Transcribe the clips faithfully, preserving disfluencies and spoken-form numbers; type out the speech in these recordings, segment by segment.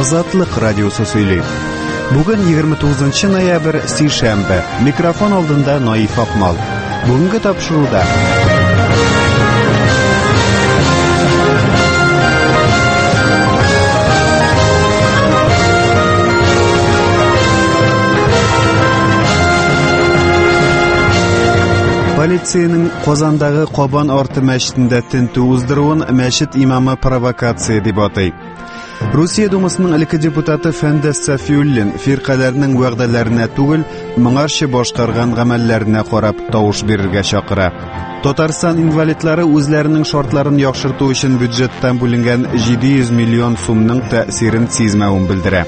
Азатлык радиосы сөйли. Бүген егерме тугызынчы ноябрь, сишәмбе. Микрофон алдында Наиф Акмал. Бүгенге тапшыруда полициянең Казандагы Кабан арты мәчетендә тинтү уздыруын мәчет имамы провокация дип атай. Русия Думасының элекке депутаты Фәндәс Сафиуллин фиркаләрнең вәгъдәләренә түгел, моңарчы башкарган гамәлләренә карап тавыш бирергә чакыра. Татарстан инвалидлары үзләренең шартларын яхшырту өчен бюджеттан бүленгән җиде йөз миллион сумның тәэсирен сизмәвен белдерә.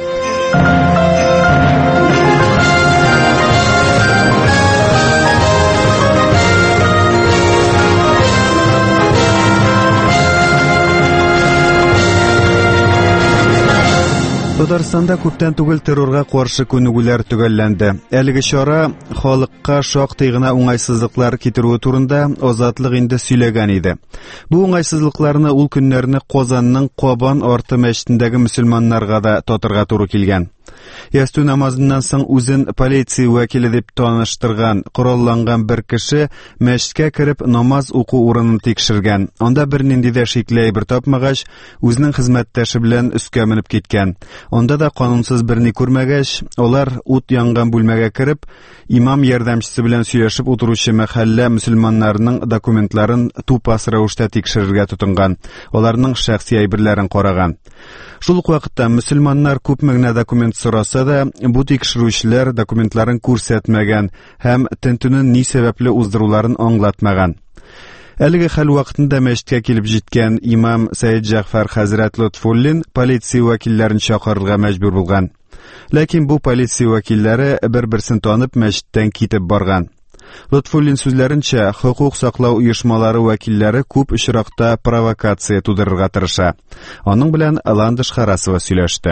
Татарстанда күптән түгел террорга каршы күнегүләр төгәлләнде. Әлеге чара халыкка шактый гына уңайсызлыклар китерүе турында Азатлык инде сөйләгән иде. Бу уңайсызлыкларны ул көннәрне Казанның Кабан арты мәчетендәге мөселманнарга да татырга туры килгән. Ястү намазыннан соң үзен полиция вәкиле дип таныштырган коралланган бер кеше мәчеткә кереп намаз уку урынын тикшергән. Анда бер нинди дә шикле әйбер тапмагач, үзенең хезмәттәше белән өскә менеп киткән. Анда да канунсыз берни күрмәгәч, алар ут янган бүлмәгә кереп, имам ярдәмчесе белән сөйләшеп утыручы мәхәллә мөселманнарының документларын тупас рәвештә тикшерергә тотынган. Аларның шәхси әйберләрен караган. Шул ук вакытта мөселманнар күпме генә документ сораса да, бу тикшерүчеләр документларын күрсәтмәгән һәм тентүнең ни сәбәпле уздыруларын аңлатмаган. Әлеге хәл вакытында мәчеткә килеп җиткән имам Сәйид Җәгъфәр хәзрәт Лотфуллин полиция вәкилләрен чакырырга мәҗбүр булган. Ләкин бу полиция вәкилләре бер-берсен танып мәчеттән китеп барган. Лотфуллин сүзләренчә, хукук саклау оешмалары вәкилләре күп очракта провокация тудырырга тырыша. Аның белән Ландыш Харасова сөйләште.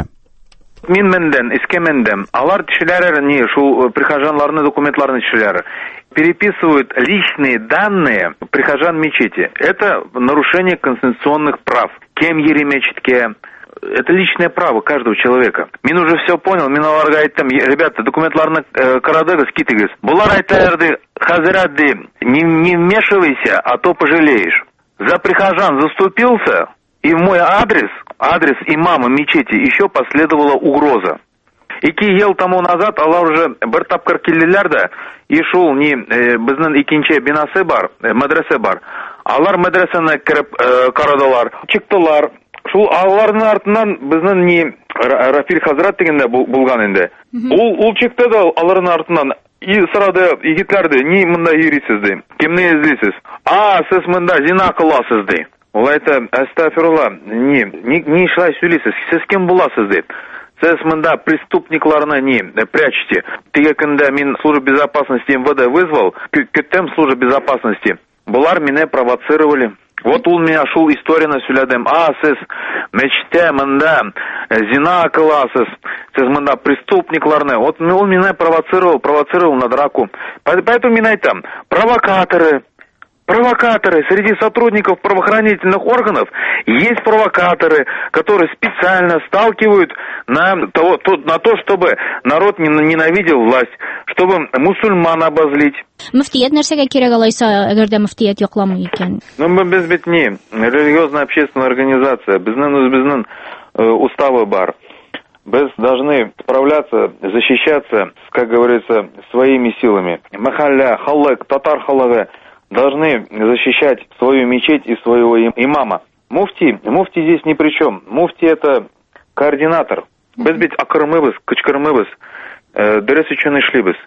Мин мендән, иске мендән. Алар кешеләр не шул прихожаннарны документларны кешеләр переписывают личные данные прихожан мечети. Это нарушение конституционных прав. Кем йөри мечеткә? Это личное право каждого человека. Мин уже все понял. Мин аларга әйттем, ребята, документларны карадыгыз, китегез. Булар әйтәләр, хәзрәт ди, не, не вмешивайся, а то пожалеешь. За прихожан заступился, и в мой адрес, адрес имама мечети, еще последовала угроза. Ике ел тому назад алар уже бер тапкыр килделәр дә, и шул не безнең икенче бинасы бар, мәдрәсә бар. Алар мәдрәсәне кирип карадылар, чыктылар. Шул аларның артыннан безнең не Рафил хәзрәт дигәндә булган инде. Ул ул чыкты да аларның артыннан и сорады егетләрде, ни монда йөрисез ди. Кемне эзлисез? А, сез монда зина кыласыз ди. Ул әйтә, астагфирулла, ни ни шулай сөйлисез? Сез кем буласыз ди. Сез монда преступникларны не прячете. Теге көндә мин служба безопасности эм вэ дэ вызвал, көттем служба безопасности. Булар мине провоцировали. Вот ул меня шул историяны сөйләдем. А, сез мәчеттә монда зина кыласыз, сез монда преступникларны. Вот ул меня провоцировал, провоцировал на драку. Поэтому мин әйтәм, провокаторы, провокаторы среди сотрудников правоохранительных органов есть провокаторы, которые специально сталкивают на то, то, на то, чтобы народ ненавидел власть, чтобы мусульман обозлить. Мөфтият нәрсәгә кирәк алайса, әгәр дә мөфтият якламый икән? Ну, мы без бит не религиозная общественная организация, безнең үзебезнең уставы бар. Біз должны справляться, защищаться, как говорится, своими силами. Махалля, халык, татар халыгы должны защищать свою мечеть и своего имама. Муфти, муфти здесь ни при чем. Муфти это координатор. Без бит акырмыбыз, кычкырмыбыз, дөрес өчен эшлибез.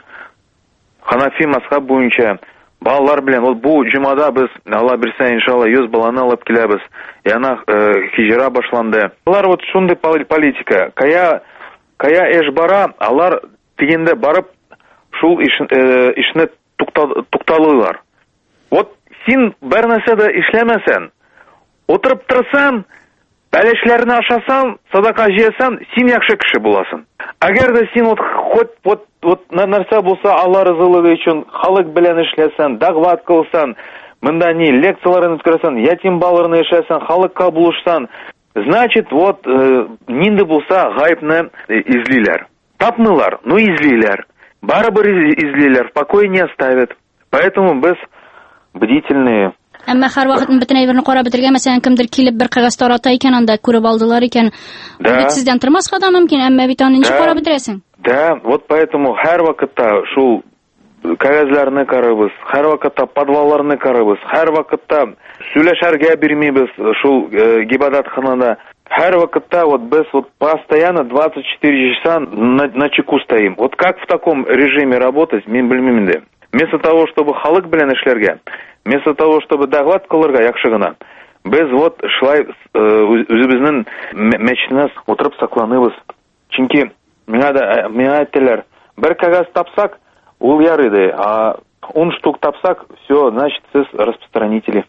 Ханафи мазхаб буенча балалар белән вот бу җомада без Алла бирсә иншалла йөз баланы алып киләбез. Яна хиҗра башланды. Алар вот шундый политика. Кая кая эш бара, алар дигәндә барып шул ишне тукталыйлар. Вот син бер нәрсә дә эшләмәсән, утырып торсаң, бәлешләрне ашасаң, садака җыйсаң, син яхшы кеше буласың. Әгәр дә син вот хоть вот вот нәрсә булса Алла ризалыгы өчен халык белән эшләсәң, дәгъват кылсаң, монда ни лекцияларын үткәрсәң, ятим балаларны эшләсәң, халыкка булышсаң, Значит, вот нинди булса гайбны излилер. Тапнылар, ну излилер. Барыбыр излилер, в покое не оставят. Поэтому без бдительные. Әмма һәр вакыт бөтен әйберне карап бетергән, мәсәлән, кемдер килеп бер кагаз тарата икән, анда күреп алдылар икән. Бит сездән тормаска да мөмкин, әмма бит аны ничек карап бетерәсең? Да, вот поэтому һәр вакытта шул кагазларны карабыз, һәр вакытта подвалларны карабыз, һәр вакытта сөйләшәргә бирмибез шул гибадатханада. Һәр вакытта вот без вот постоянно двадцать четыре часа на, на чеку стоим. Вот как в таком режиме работать, мин белмим инде. Вместо того, чтобы халык белән эшләргә, вместо того, чтобы доклад кылырга яхшы гына, без вот шулай үзебезнең мәчетне утырып сакланыбыз. Чөнки миңа да миңа әйттеләр, бер кагаз тапсак, ул ярый, а он штук тапсак, все, значит, сез распространители.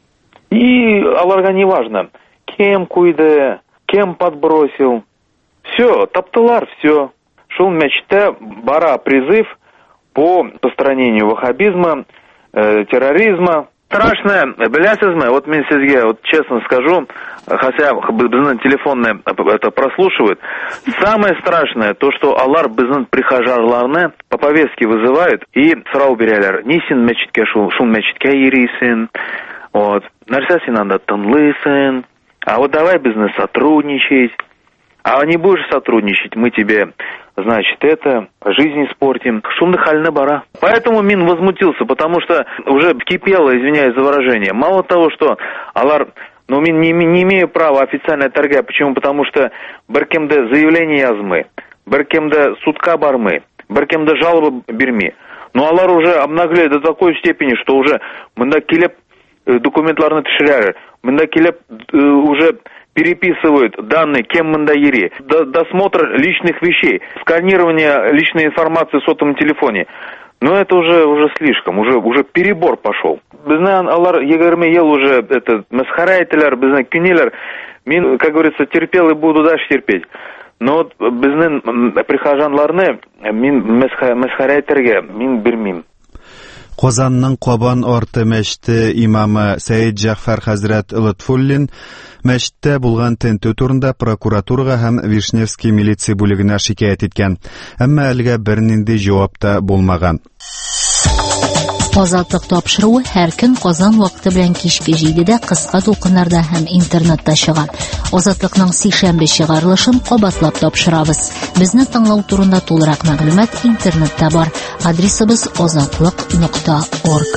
И аларга не важно, кем куйды, кем подбросил. Все, таптылар, все. Шул мәчеттә бара призыв по постранению ваххабизма, э, терроризма. Страшное, белясызмы, вот мен сезге, вот честно скажу, хотя біздің телефонны это прослушивают, самое страшное, то, что алар біздің прихожарларны по повестке вызывают и сұрау берелер. Не сен мәчетке шул, шул мәчетке ерейсің, вот, нәрсә сен анда тынлыйсың, а вот давай бизнес сотрудничать. А не будешь сотрудничать, мы тебе, значит, это, жизнь испортим. Шумный хальна бара. Поэтому Мин возмутился, потому что уже кипело, извиняюсь за выражение. Мало того, что алар, ну, Мин не, не имею права официально торгать. Почему? Потому что беркемде заявление язмы, беркемде судка бармы, беркемде жалобы берми. Но алар уже обнаглели до такой степени, что уже мында келеп документларны тишерәләр, мында келеп уже переписывают данные, кем мында ери, досмотр личных вещей, сканирование личной информации в сотовом телефоне. Но это уже уже слишком, уже уже перебор пошел. Безнен алар егерме ел уже это месхарайтелер, безнен кинелер. Мин, как говорится, терпел и буду дальше терпеть. Но вот безнен прихожанларны мин месхарайтергә мин бермим. Казанның Кабан арты мәчете имамы Сәйид Җәгъфәр хәзрәт Лотфуллин мәчеттә булган тентү турында прокуратурага һәм Вишневский милиция бүлегенә шикаят иткән. Әмма әлегә бернинди җавап та булмаган. Азатлык тапшыруы һәр көн Казан вакыты белән кичке җидедә кыска тулкыннарда һәм интернетта чыга. Азатлыкның сишәмбе чыгарылышын кабатлап тапшырабыз. Безне тыңлау турында тулырак мәгълүмат интернетта бар. Адресыбыз азатлык нокта орг.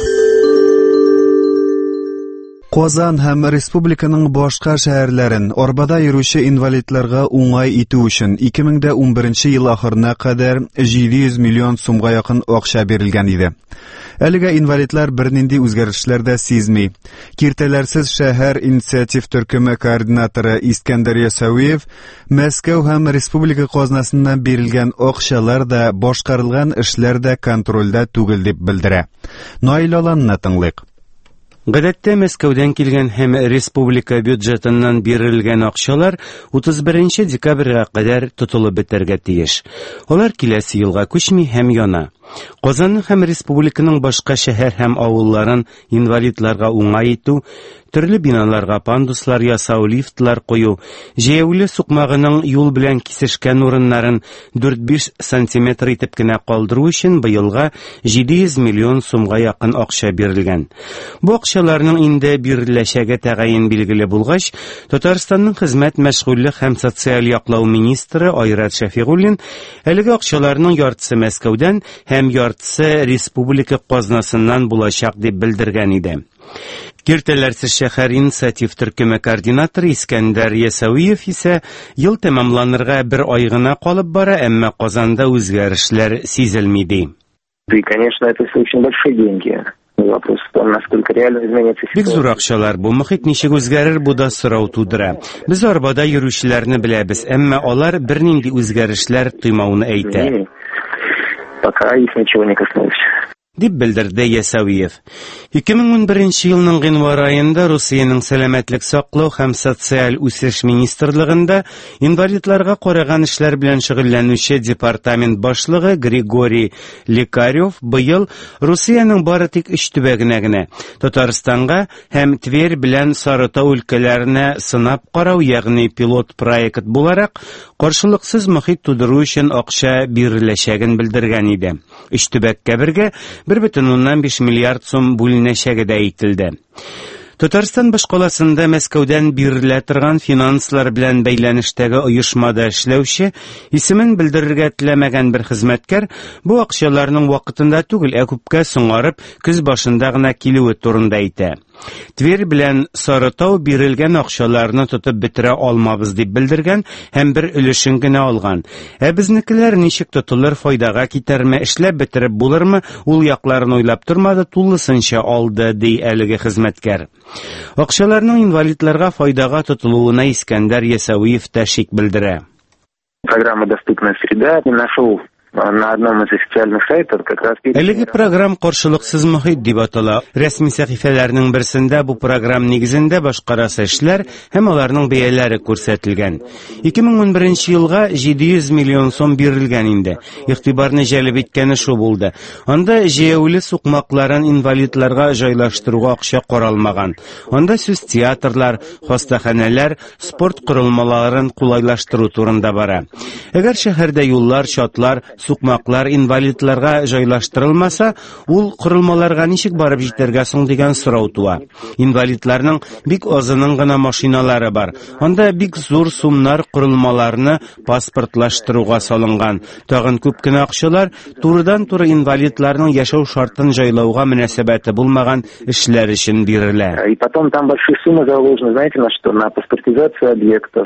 Казан һәм республиканың башка шәһәрләрен арбада йөрүче инвалидларга уңай итү өчен ике мең унберенче ел ахырына кадәр җиде йөз миллион сумга якын акча бирелгән иде. Әлегә инвалидлар бернинди үзгәрешләр дә сизми. Киртәләрсез шәһәр инициатив төркеме координаторы Искәндәр Ясауиев Мәскәү һәм республика казнасыннан бирелгән акчалар да башкарылган эшләр дә контрольдә түгел дип белдерә. Наил Аланны тыңлыйк. Гадәттә Мәскәүдән килгән һәм республика бюджетыннан бирелгән акчалар утыз беренче декабрьгә кадәр тотылып бетәргә тиеш. Алар киләсе елга күчми һәм яна. Казанның һәм республиканың башка шәһәр һәм авылларын инвалидларга уңай итү, төрле биналарга пандуслар ясау, лифтлар кую, җәяүле сукмагының юл белән кисешкән урыннарын дүрт-биш сантиметр итеп кенә калдыру өчен быелга җиде йөз миллион сумга якын акча бирелгән. Бу акчаларның инде биреләчәге тәгаен билгеле булгач, Татарстанның хезмәт, мәшгульлек һәм социаль яклау министры Айрат Шәфигуллин әлеге акчаларның яртысы Мәскәүдән һәм яртысы республика казнасыннан булачак дип белдергән иде. Киртәләрсез шәһәр инициатив төркеме координаторы Искәндәр Ясауиев исә ел тәмамланырга бер ай гына калып бара, әмма Казанда үзгәрешләр сизелми ди. И, конечно, это очень большие деньги. Вопрос в том, насколько реально изменится ситуация. Бик зур акчалар, бу мохит ничек үзгәрер, бу да сорау тудыра. Без арбада йөрүчеләрне беләбез, әмма алар бернинди үзгәрешләр тоймауны әйтә. Пока их ничего не коснулось. дип белдерде Ясауиев. ике мең унберенче елның гыйнвар аенда Русиянең сәламәтлек саклау һәм социаль үсеш министрлыгында инвалидларга караган эшләр белән шөгыльләнүче департамент башлыгы Григорий Лекарев быел Русиянең бары тик өч төбәгенә генә Татарстанга һәм Тверь белән Сарытау өлкәләренә сынап карау, ягъни пилот проект буларак каршылыксыз мохит тудыру өчен акча биреләчәген белдергән иде. Өч төбәккә бергә бер бөтен уннан биш миллиард сум бүленәчәге дә әйтелде. Татарстан башкаласында Мәскәүдән бирелә торган финанслар белән бәйләнештәге оешмада эшләүче, исемен белдерергә теләмәгән бер хезмәткәр бу акчаларның вакытында түгел, ә күпкә соңарып көз башында гына килүе турында әйтә. Тверь белән Сарытау бирелгән акчаларны тотып бетерә алмабыз дип белдергән һәм бер өлешен генә алган. Ә безнекеләр ничек тотылыр, файдага китәрме, эшләп бетереп булырмы, ул якларын уйлап тормады, тулысынча алды, ди әлеге хезмәткәр. Акчаларның инвалидларга файдага тотылуына Искәндәр Ясауиев тәшик белдерә. Программа «Доступная среда» нашел на одном из официальных сайтов как раз... Әлеге программ каршылыксыз мохит дип атала. Рәсми сәхифәләрнең берсендә бу программ нигезендә башкарасы эшләр һәм аларның бәяләре күрсәтелгән. ике мең унберенче елга җиде йөз миллион сум бирелгән инде. Игътибарны җәлеп иткәне шу булды. Анда җәяүле сукмакларын инвалидларга җайлаштыруга акча каралмаган. Анда сүз театрлар, хастаханәләр, спорт корылмаларын кулайлаштыру турында бара. Әгәр шәһәрдә юллар, чатлар, сукмаклар инвалидларга җайлаштырылмаса, ул корылмаларга ничек барып җитәргә соң дигән сорау туа. Инвалидларның бик азының гына машиналары бар. Анда бик зур сумнар корылмаларны паспортлаштыруга салынган. Тагын күп кенә акчалар турыдан-туры инвалидларның яшәү шартын җайлауга мөнәсәбәте булмаган эшләр өчен бирелә. И потом там большие суммы заложены, знаете, на что? На паспортизацию объектов,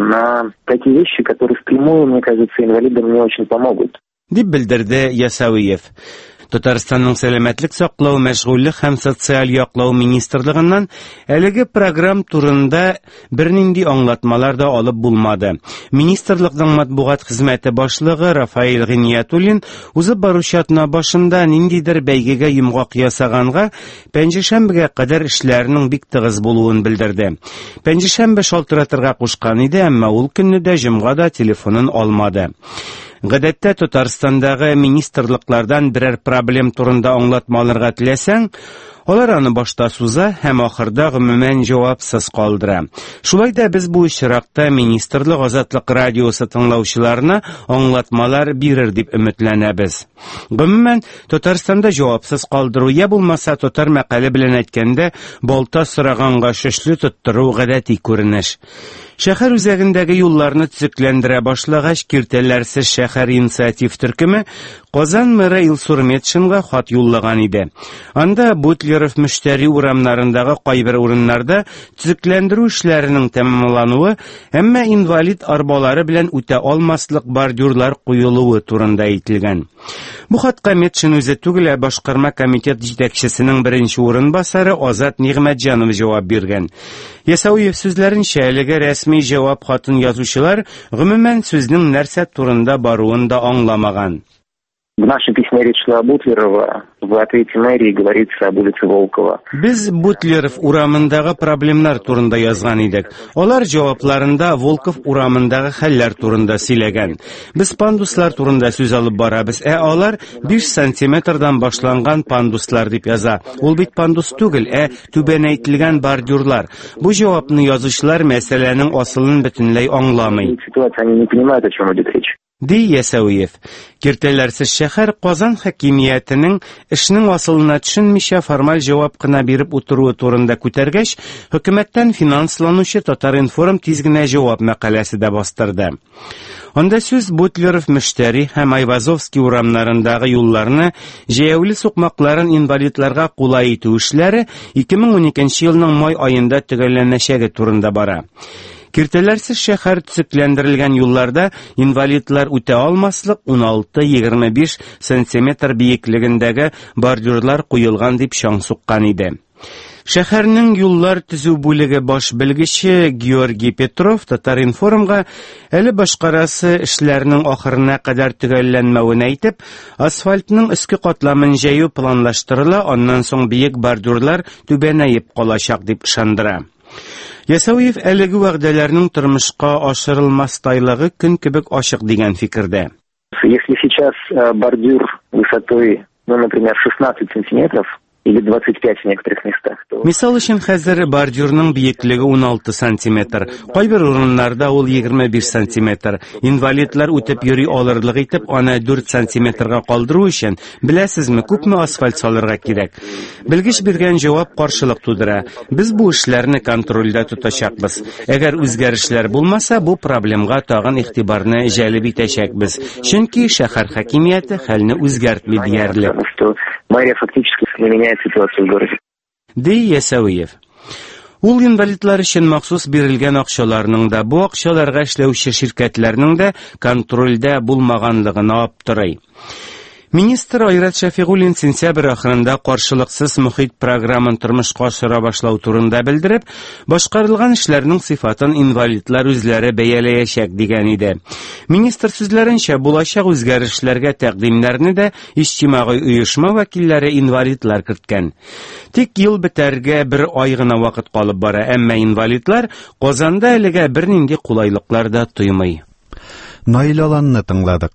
на такие вещи, которые впрямую, мне кажется, инвалидам не очень помогут. Дип белдерде Ясауиев. Татарстанның сәламәтлек саклау, мәшгульлек һәм социаль яклау министрлыгыннан әлеге программ турында бернинди аңлатмалар да алып булмады. Министрлыкның матбугат хезмәте башлыгы Рафаэль Гыниятуллин узып баручы атна башында ниндидер бәйгегә йомгак ясаганга, пәнҗешәмбегә кадәр эшләрнең бик тыгыз булуын белдерде. Пәнҗешәмбе шалтыратырга кушкан иде, әмма ул көнне дә җомга да телефонын алмады. Гадәттә Татарстандагы министрлыклардан берәр проблем турында аңлатмаларга теләсәң, алар аны башта суза һәм ахырда гомумән җавапсыз калдыра. Шулай да без бу очракта министрлык Азатлык радиосы тыңлаучыларына аңлатмалар бирер дип өметләнәбез. Гомумән Татарстанда җавапсыз калдыру я булмаса татар мәкале белән әйткәндә балта сораганга шешле тоттыру гадәти күренеш. Шәһәр үзәгендәге юлларны төзекләндерә башлагач, Киртәләрсез шәһәр инициатив төркеме Казан мэры Илсур Метшинга хат юллаган иде. Анда Бутлеров мөштәри урамнарындагы кайбер урыннарда төзекләндерү эшләренең тәмамлануы, әмма инвалид арбалары белән үтә алмаслык бордюрлар куелуы турында әйтелгән. Бу хатка Метшин үзе түгел, башкарма комитет җитәкчесенең беренче урынбасары Азат Нигъмәтҗанов җавап биргән. Ясауиев сүзләренчә, әлеге рәсми җавап хатын язучылар гомумән сүзнең нәрсә турында баруын да аңламаган. В нашем письме речь шла о Бутлерова, в ответе мэрии говорится об улице Волкова. Без Бутлеров урамындагы проблемнар турында язган идек. Алар җавапларында Волков урамындагы хәлләр турында сөйләгән. Без пандуслар турында сүз алып барабыз, ә алар биш сантиметрдан башланган пандуслар дип яза. Ул бит пандус түгел, ә түбәнәйтелгән бордюрлар. Бу җавапны язучылар мәсьәләнең асылын бөтенләй аңламый. Ситуация, они не понимают, о чем идет речь. Ди Ясауиев. Киртәләрсез шәһәр Казан хакимиятенең эшнең асылына төшенмичә формаль җавап кына биреп утыруы турында күтәргәч, хөкүмәттән финансланучы Татар-информ тиз генә җавап мәкаләсе дә бастырды. Анда сүз Бутлеров мөштәри һәм Айвазовский урамнарындагы юлларны җәяүле сукмакларын инвалидларга кулай итү эшләре ике мең уникенче елның май аенда төгәлләнәчәге турында бара. Киртәләрсез шәһәр төзекләндерелгән юлларда инвалидлар үтә алмаслык ун алты-егерме биш сантиметр биеклегендәге бордюрлар куелган дип чаң суккан иде. Шәһәрнең юллар төзү бүлеге баш белгече Георгий Петров Татар-информга әле башкарасы эшләрнең ахырына кадәр төгәлләнмәвен әйтеп, асфальтның өске катламын җәю планлаштырыла, аннан соң биек бордюрлар түбәнәеп калачак дип ышандыра. Ясауев әлеге вәгъдәләрнең тормышка ашырылмастайлыгы көн кебек ачык дигән фикердә. Если сейчас бордюр высотой, ну, например, шестнадцать сантиметров, или двадцать пять в некоторых местах. Мисал өчен хәзер бордюрның биеклеге уналты сантиметр, кайбер урыннарда ул егерме биш сантиметр. Инвалидлар үтеп йөри алырлык итеп аны дүрт сантиметрга калдыру өчен, беләсезме, күпме асфальт салырга кирәк. Белгеч биргән җавап каршылык тудыра. Без бу эшләрне контрольдә тотачакбыз. Әгәр үзгәрешләр булмаса, бу проблемага тагын игътибарны җәлеп итәчәкбез. Чөнки шәһәр хакимияте хәлне үзгәртми диярлек. Мэрия фактически не меняет ситуацию в городе. Ди Ясауев. Ул инвалидлар өчен махсус бирелгән акчаларның да, бу акчаларга эшләүче ширкәтләрнең дә контрольдә булмаганлыгын аптырый. Министр Айрат Шәфигуллин сентябрь ахырында каршылыксыз мөхит программын тормышка ашыра башлау турында белдереп, башкарылган эшләрнең сыйфатын инвалидлар үзләре бәяләячәк дигән иде. Министр сүзләренчә, булачак үзгәрешләргә тәкъдимнәрне дә иҗтимагый оешма вәкилләре инвалидлар керткән. Тик ел бетәргә бер ай гына вакыт калып бара, әмма инвалидлар Казанда әлегә бернинди кулайлыклар да тоймый. Наил Аланны тыңладык.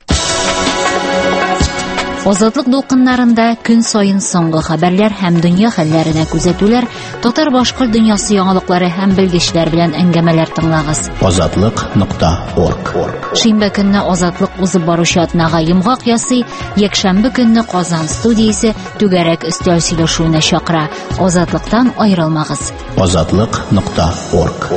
Азатлык дулкыннарында көн сайын соңгы хәбәрләр һәм дөнья хәлләренә күзәтүләр, татар-башкорт дөньясы яңалыклары һәм белгечләр белән әңгәмәләр тыңлагыз. азатлык нокта орг. Шимбә көнне Азатлык узып баручы атнага йомгак ясый, якшәмбе көнне Казан студиясе түгәрәк өстәл сөйләшүенә чакыра. Азатлыктан аерылмагыз. азатлык нокта орг.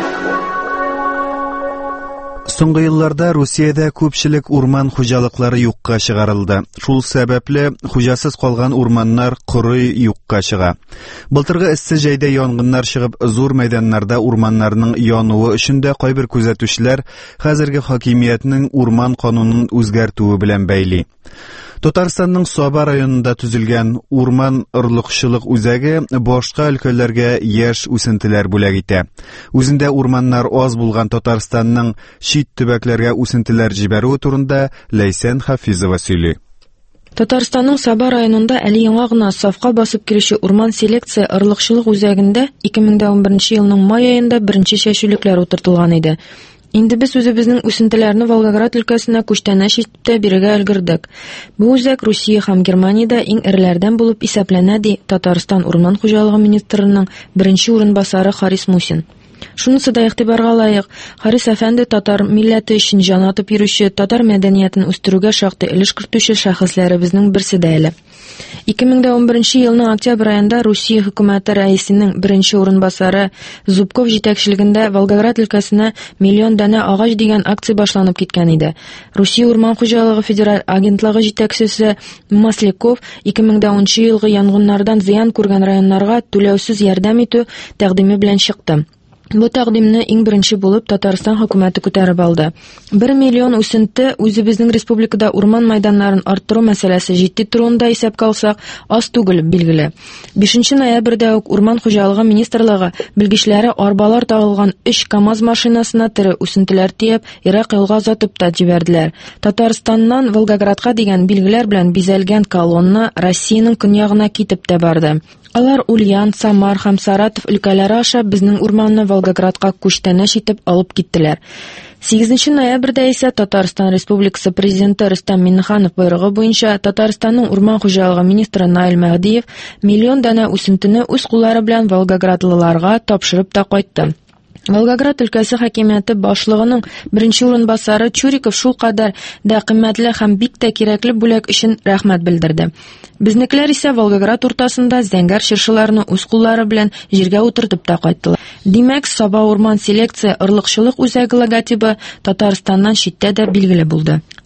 Соңгы елларда Русиядә күпчелек урман хуҗалыклары юкка чыгарылды. Шул сәбәпле хуҗасыз калган урманнар курый юкка чыга. Былтыргы эссе җәйдә янгыннар чыгып, зур мәйданнарда урманнарның януы өчен дә кайбер күзәтүчеләр хәзерге хакимиятнең урман канунын үзгәртүе белән бәйли. Татарстанның Саба районында төзелгән урман ырлыкчылык үзәге башка өлкәләргә яшь үсентеләр бүләк итә. Үзендә урманнар аз булган Татарстанның чит төбәкләргә үсентеләр җибәрү турында Ләйсән Хафизова сөйли. Татарстанның Саба районында әле яңа гына сафка басып килүче урман селекция ырлыкчылык үзәгендә ике мең унберенче елның май аенда беренче чәчүлекләр утыртылган иде. Инде без үзебезнең үсентеләрне Волгоград өлкәсенә күчтәнәш итеп тә бирергә өлгердек. Бу үзәк Русия һәм Германиядә иң эрләрдән булып исәпләнә, ди Татарстан урман хуҗалыгы министрының беренче урынбасары Харис Мусин. Шунысы да игътибарга лаек. Харис әфәнде татар милләте өчен җан атып йөрүче, татар мәдәниятен үстерүгә шактый өлеш кертүче шәхесләребезнең берсе дә әле. ике мең унберенче елның октябрь аенда Русия хөкүмәте рәисенең беренче урынбасары Зубков җитәкчелегендә Волгоград өлкәсенә миллион дәнә агач дигән акция башланып киткән иде. Русия урман хуҗалыгы федераль агентлыгы җитәкчесе Масляков ике мең унынчы елгы янгыннардан зыян күргән районнарга түләүсез ярдәм итү тәкъдиме белән чыкты. Бу тәкъдимне иң беренче булып Татарстан хөкүмәте күтәреп алды. бер миллион үсенте үзебезнең республикада урман мәйданнарын арттыру мәсьәләсе җитди турында исәпкә алсак, аз түгел билгеле. бишенче ноябрьдә үк урман хуҗалыгы министрлыгы белгечләре арбалар тагылган өч КАМАЗ машинасына тере үсентеләр тиеп, Ирак елга озатып та җибәрделәр. Татарстаннан Волгоградка дигән билгеләр белән бизәлгән колонна Россиянең көньягына китеп тә барды. Алар Ульян, Самар һәм Саратов өлкәләре аша безнең урманны Волгоградка күчтәнәш итеп алып киттеләр. сигезенче ноябрьдә исә Татарстан Республикасы президенты Рөстәм Миңнеханов боерыгы буенча Татарстанның урман хуҗалыгы министры Наил Мәгъдиев миллион дәнә үсентене үз куллары белән Волгоградлыларга тапшырып та кайтты. Волгоград өлкәсе хакимияте башлыгының беренче урынбасары Чуриков шул кадәр дә кыйммәтле һәм бик тә кирәкле бүләк өчен рәхмәт белдерде. Безнекеләр исә Волгоград уртасында зәңгәр чыршыларны үз куллары белән җиргә утыртып та кайттылар. Димәк, Саба урман селекция ырлыкчылык үзәге логотипы Татарстаннан читтә дә билгеле булды.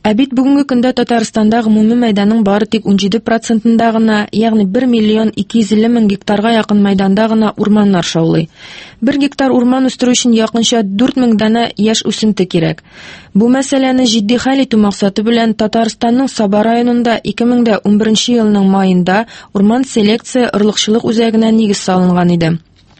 Ә бит бүгенге көндә Татарстанда гомуми мәйданның бары тик ун җиде процентында гына, ягъни бер миллион ике йөз илле мең гектарга якын мәйданда гына урманнар шаулый. бер гектар урман үстерү өчен якынча дүрт мең дана яшь үсенте кирәк. Бу мәсьәләне җитди хәл итү максаты белән Татарстанның Саба районында ике мең ун беренче елның маенда урман селекция ырлыкчылык үзәгенә нигез салынган иде.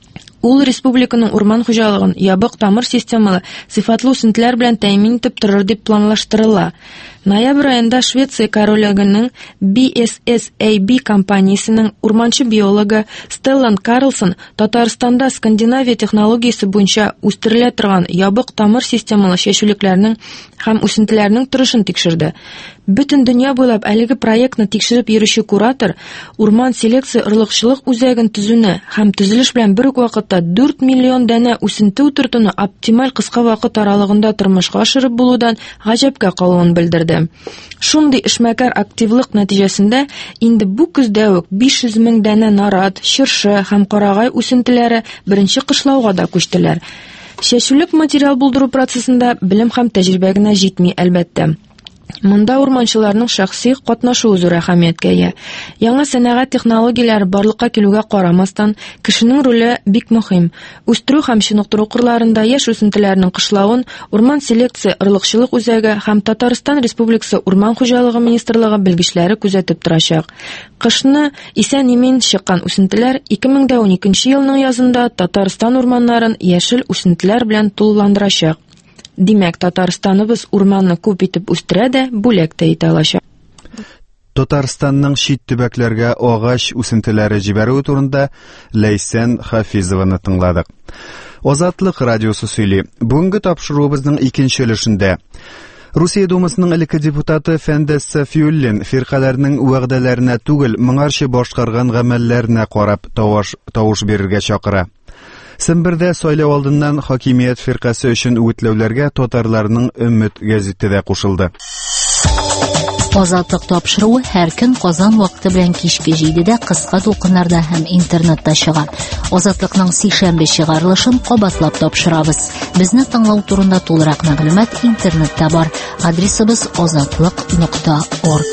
Ул республиканың урман хуҗалыгын ябык тамыр системалы сыйфатлы үсентеләр белән тәэмин итеп торыр дип планлаштырыла. Ноябрь айында Швеция королегының би эс эс эй би компаниясының урманчы биологы Стеллан Карлсон Татарстанда Скандинавия технологиясе буенча үстерелә торган ябык тамыр системалы чәчүлекләрнең һәм үсентеләрнең торышын тикшерде. Бөтен дөнья буйлап әлеге проектны тикшереп йөрүче куратор урман селекция ырлыкчылык үзәген төзүне һәм төзелеш белән бер үк вакытта дүрт миллион дана үсенте утыртуны оптималь кыска вакыт аралыгында тормышка ашырып булудан гаҗәпкә калуын белдерде. Шундый эшмәкәр активлык нәтиҗәсендә инде бу көздә үк биш йөз мең дана нарат, чыршы һәм карагай үсентеләре беренче кышлауга да күчтеләр. Чәчүлек материал булдыру процессында белем һәм тәҗрибә генә җитми, әлбәттә. Монда урманчыларның шәхси катнашуы зур әһәмияткә ия. Яңа сәнәгать технологияләре барлыкка килүгә карамастан, кешенең роле бик мөһим. Үстерү һәм чыныктыру кырларында яшь үсентеләрнең кышлавын урман селекция ырлыкчылык үзәге һәм Татарстан Республикасы Урман хуҗалыгы министрлыгы белгечләре күзәтеп торачак. Кышны исән-имин чыккан үсентеләр ике мең ун икенче елның язында Татарстан урманнарын яшел үсентеләр белән тулыландырачак. Димәк, Татарстаныбыз урманны күп итеп үстерә дә, бүләк тә итә алачак. Татарстанның чит төбәкләргә агач үсентеләре җибәрү турында Ләйсән Хафизованы тыңладык. Азатлык радиосы сөйли. Бүгенге тапшыруыбызның икенче өлешендә Русия Думасының элекке депутаты Фәндәс Сафиуллин фиркаларның вәгъдәләренә түгел, моңарчы башкарган гамәлләренә карап тавыш тавыш бирергә чакыра. Сембердә сайлау алдыннан хакимият фиркасы өчен үгетләүләргә татарларның Өмет гәзите дә кушылды. Азатлык тапшыруы һәр көн Казан вакыты белән кичке җидедә кыска тулкыннарда һәм интернетта чыга. Азатлыкның сишәмбе чыгарылышын кабатлап тапшырабыз. Безне тыңлау турында тулырак мәгълүмат интернетта бар. Адресыбыз азатлык нокта орг.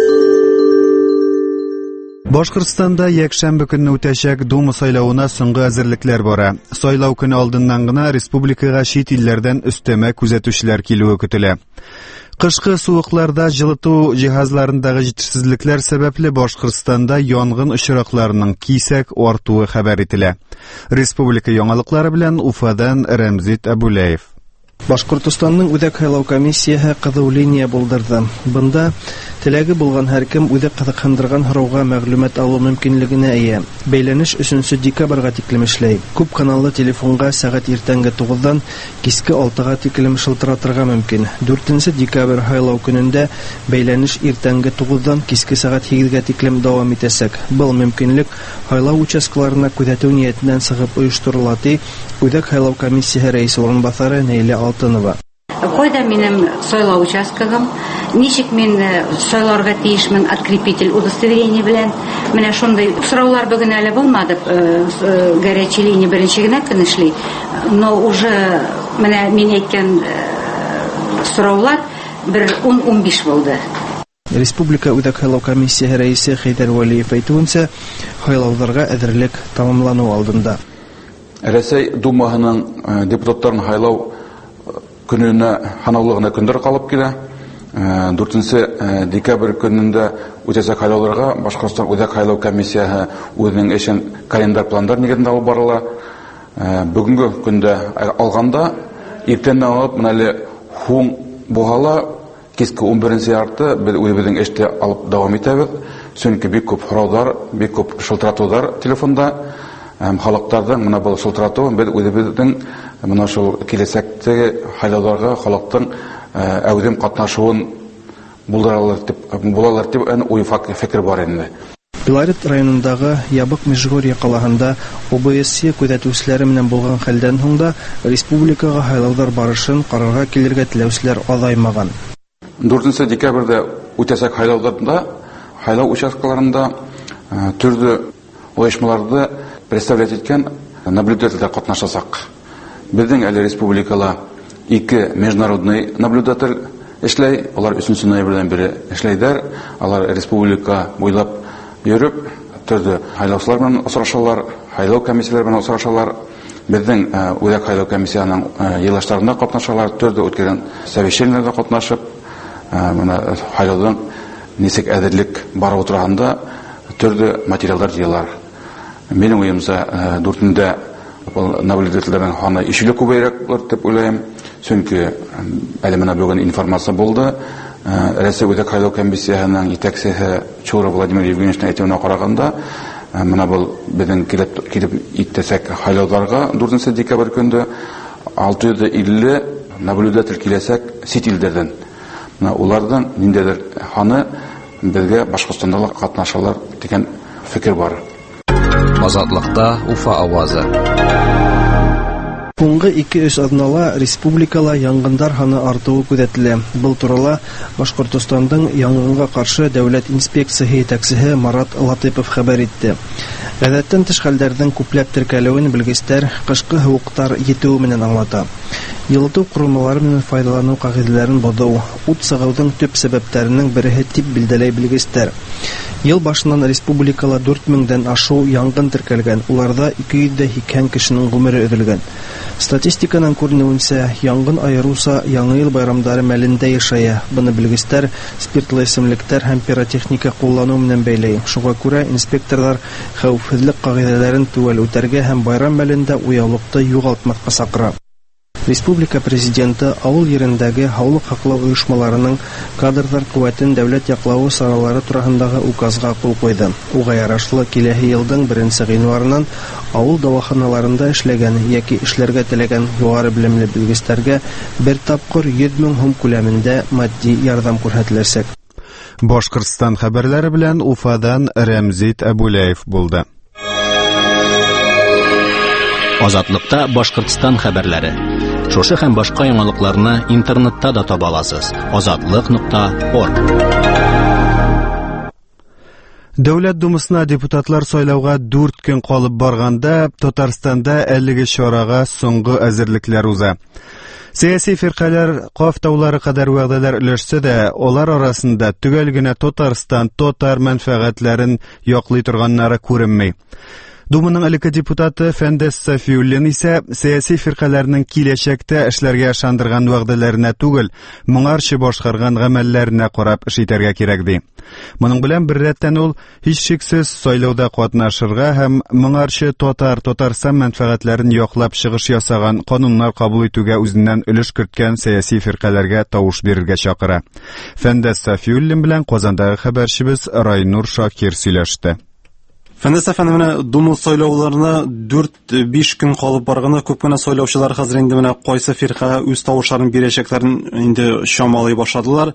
Башкортстанда якшәмбе көнне үтәчәк Дума сайлауына соңгы әзерлекләр бара. Сайлау көне алдыннан гына республикага чит илләрдән өстәмә күзәтүчеләр килүе көтелә. Кышкы суыкларда җылыту җиһазларындагы җитешсезлекләр сәбәпле Башкортстанда янгын очракларының кисәк артуы хәбәр ителә. Республика яңалыклары белән Уфадан Рәмзит Абулаев. Башкортстанның үзәк сайлау комиссиясе кызу линия булдырды. Бында теләге булган һәркем үзе кызыксындырган һорауга мәгълүмат алу мөмкинлегенә ия. Бәйләнеш өченче декабрьгә тиклем эшләй. Күп каналлы телефонга сәгать иртәнге тугыздан киске алтыга тиклем шылтыратырга мөмкин. дүртенче декабрь сайлау көнендә бәйләнеш иртәнге тугыздан киске сәгать сигезгә тиклем дәвам итәсәк. Был мөмкинлек сайлау участкаларына күзәтү ниятеннән сыгып оештырыла ди үзәк сайлау комиссиясе рәисе орынбасары Нәйлә Алтынова. Кайда минем сайлау участкагым, ничек мин сайларга тиешмен открепитель удостоверение белән. Менә шундый сораулар бүген әле булмады. Горячий линия беренче генә көн эшли. Но уже менә мин әйткән сораулар бер ун ун биш булды. Республика үзәк сайлау комиссиясе рәисе Хәйдәр Вәлиев әйтүенчә, сайлауларга әзерлек тамамлану алдында. Рәсәй Думаһының депутаттарын сайлау көненә ханаулыгына көндәр калып килә. дүртенче декабрь көнендә үтәчәк сайлауларга Башкортстан үзәк сайлау комиссиясе үзенең эшен календар пландар нигезендә алып барыла. Бүгенге көндә алганда иртәннән алып менә һуң бугала киске ун беренче ярты без үзебезнең эштә алып дәвам итәбез. Чөнки бик күп сораулар, бик күп шылтыратулар телефонда. Халыктардан менә бу шылтырату без үзебезнең менә шул киләчәктәге сайлауларга халыктың әүдем катнашуын булдыралар дип булалар дип уй фикер бар инде. Белорет районындагы Ябык Межгорье калаһында О Б С күзәтүчеләре менән булган хәлдән соң да республикага сайлаулар барышын карарга килергә теләүчеләр азаймаган. дүртенче декабрьдә үтәчәк сайлауларда сайлау участкаларында төрле оешмаларды представлять иткән наблюдательләр катнашасак. Безнең әле республикала ике международный наблюдатель эшләй, алар өченче ноябрьдән бире эшләйдәр. Алар республика буйлап йөреп, төрле хайлаучылар белән очрашалар, хайлау комиссияләре белән очрашалар. Безнең үзәк хайлау комиссиясының еллашларында катнашалар, төрле үткәргән совещаниеләрдә катнашып, менә хайлаудан ничек әзерлек барып утырганда төрле материаллар җыялар. Минем уемса, дүртендә наблюдательләрнең ханы ишеле күбәйрәк булыр дип уйлыйм. Чөнки әле менә бүген информация булды. Рәсәй үзәк хайлау комиссиясының итәкчесе Чура Владимир Евгеньевичның әйтүенә караганда, менә бу безнең килеп килеп иттесәк хайлауларга дүртенче декабрь көнне алты йөз илле наблюдатель киләсәк сит илдәрдән. Менә улардан ниндидер ханы безгә Башкортстанда катнашалар дигән фикер бар. Азатлыкта Уфа авазы. Соңгы ике-өч атнала республикала янгындар ханы артуы күзәтелә. Был турыда Башкортостандың янгынга каршы дәүләт инспекциясе итәкчесе Марат Латыпов хәбәр итте. Гадәттән тыш хәлләрнең күпләп теркәлүен белгечләр кышкы һавыктар җитүе менән аңлата. Йылыту корылмалары менән файдалану кагыйдәләрен бозу, ут сыгуның төп сәбәпләренең бере дип билдәләй белгечләр. Ел башыннан республикала дүрт меңдән ашу янгын теркәлгән, уларда ике йөз икән кешенең гомере өҙөлгән. Статистиканың күренүенсә, янгын айыруса Яңа ел байрамдары мәлендә яшая. Буны белгечләр спиртлы эсемлектәр һәм пиротехника куллану менән бәйләй. Шуңа күрә инспекторлар хәвефсезлек кагыйдәләрен түбәл үтәргә һәм байрам мәлендә уяулыкты югалтмаска сакыра. Республика президенты авыл ерендәге һаулык хаклау оешмаларының кадрдар куәтен дәүләт яклауы саралары турысындагы указга кул куйды. Уга ярашлы киләһе елның беренче гыйнварыннан авыл дәваханаларында эшләгән яки эшләргә теләгән югары белемле белгечләргә бер тапкыр йөз мең сум күләмендә матди ярдәм күрсәтеләчәк. Башкортстан хәбәрләре белән Уфадан Рәмзит Әбүләев булды. Азатлыкта Башкортстан хәбәрләре. Шушы һәм башка яңалыкларны интернетта да таба аласыз. азатлык нокта орг. Дәүләт думасына депутатлар сайлауга дүрт көн калып барганда, Татарстанда әлеге чарага соңгы әзерлекләр уза. Сәяси фиркалар кафтаулары кадәр вәгъдәләр өләшсә дә, алар арасында төгәл генә Татарстан татар мәнфәгатьләрен яклый торганнары күренми. Думаның әлеге депутаты Фәндәс Сафиуллин исә сәяси фиркаларның киләчәктә эшләргә ышандырган вәгъдәләренә түгел, моңарчы башкарган гамәлләренә карап эш итәргә кирәк ди. Моның белән бер рәттән ул һичшиксез сайлауда катнашырга һәм моңарчы татар Татарстан мәнфәгатьләрен яклап чыгыш ясаган кануннар кабул итүгә үзеннән өлеш керткән сәяси фиркаларга тавыш бирергә чакыра. Фәндәс Сафиуллин белән Казандагы хәбәрчебез Райнур Шакир сөйләште. Фәндәс әфәнде, менә Дума сайлауларына дүрт-биш көн калып барганда күп кенә сайлаучылар хәзер инде менә кайсы фиркага үз тавышларын бирәчәкләрен инде чамалый башладылар.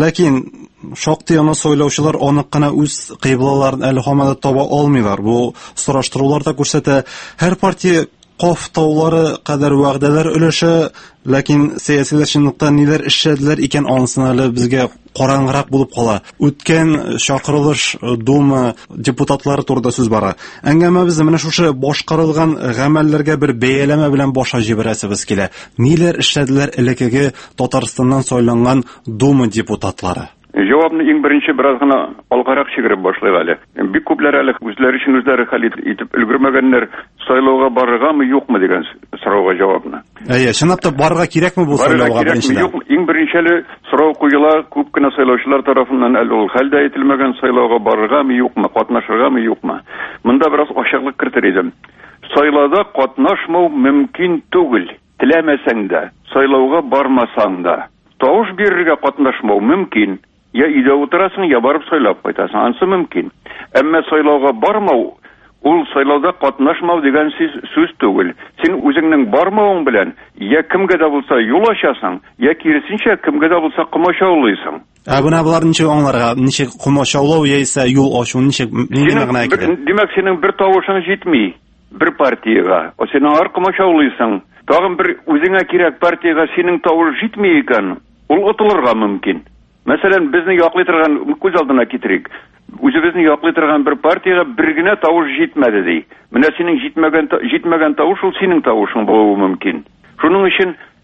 Ләкин шактый аны сайлаучылар анык кына үз кыйблаларын әле һаман таба алмыйлар. Бу сораштырулар да күрсәтә, һәр партия кафтаулары кадәр вәгъдәләр өләшә, ләкин сәясиләр чынлыкта ниләр эшләделәр икән анысына әле безгә караңгырак булып кала. Үткән чакырылыш Дума депутатлары турында сүз бара. Әңгәмәбез менә шушы башкарылган гамәлләргә бер бәяләмә белән баша җибәрәсебез килә. Ниләр эшләделәр элекеге Татарстаннан сайланган Дума депутатлары? Җавапны иң беренче бераз гына алгарак чигереп башлыйк әле. Бик күпләр әле үзләре өчен үзләре хәл итеп өлгермәгәннәр, сайлауга барыргамы юкмы дигән сорауга җавапны. Әйе, чынлап та барырга кирәкме бу сайлауга беренчедән? Иң беренче сорау куела, күп кенә сайлаучылар тарафыннан әле ул хәлдә ителмәгән, сайлауга барыргамы юкмы, катнашыргамы юкмы. Монда бераз ачыклык кертер идем. Сайлауда катнашмау мөмкин түгел. Теләмәсәң дә, сайлауга бармасаң да, тавыш бирергә катнашмау мөмкин. Я өйдә утырасың, я барып сайлап кайтасың, анысы мөмкин. Әмма сайлауга бармау, ул сайлауда катнашмау дигән сүз түгел. Син үзеңнең бармавың белән я кемгә дә булса юл ачасың, я киресенчә кемгә дә булса комачаулыйсың. Ә буны булар ничек аңларга, ничек комачаулау яисә юл ачу, ничек нинди мәгънә икән? Димәк, синең бер тавышың җитми бер партиягә. О син ар комачаулыйсың. Тагын бер үзеңә кирәк партиягә синең тавыш җитми икән, ул отылырга мөмкин. Мәсәлән, безне яклый торган күз алдына китерик. Үзебезне яклый торган бер партиягә бер генә тавыш җитмәде ди. Менә синең җитмәгән җитмәгән тавыш ул синең тавышың булуы мөмкин. Шуның өчен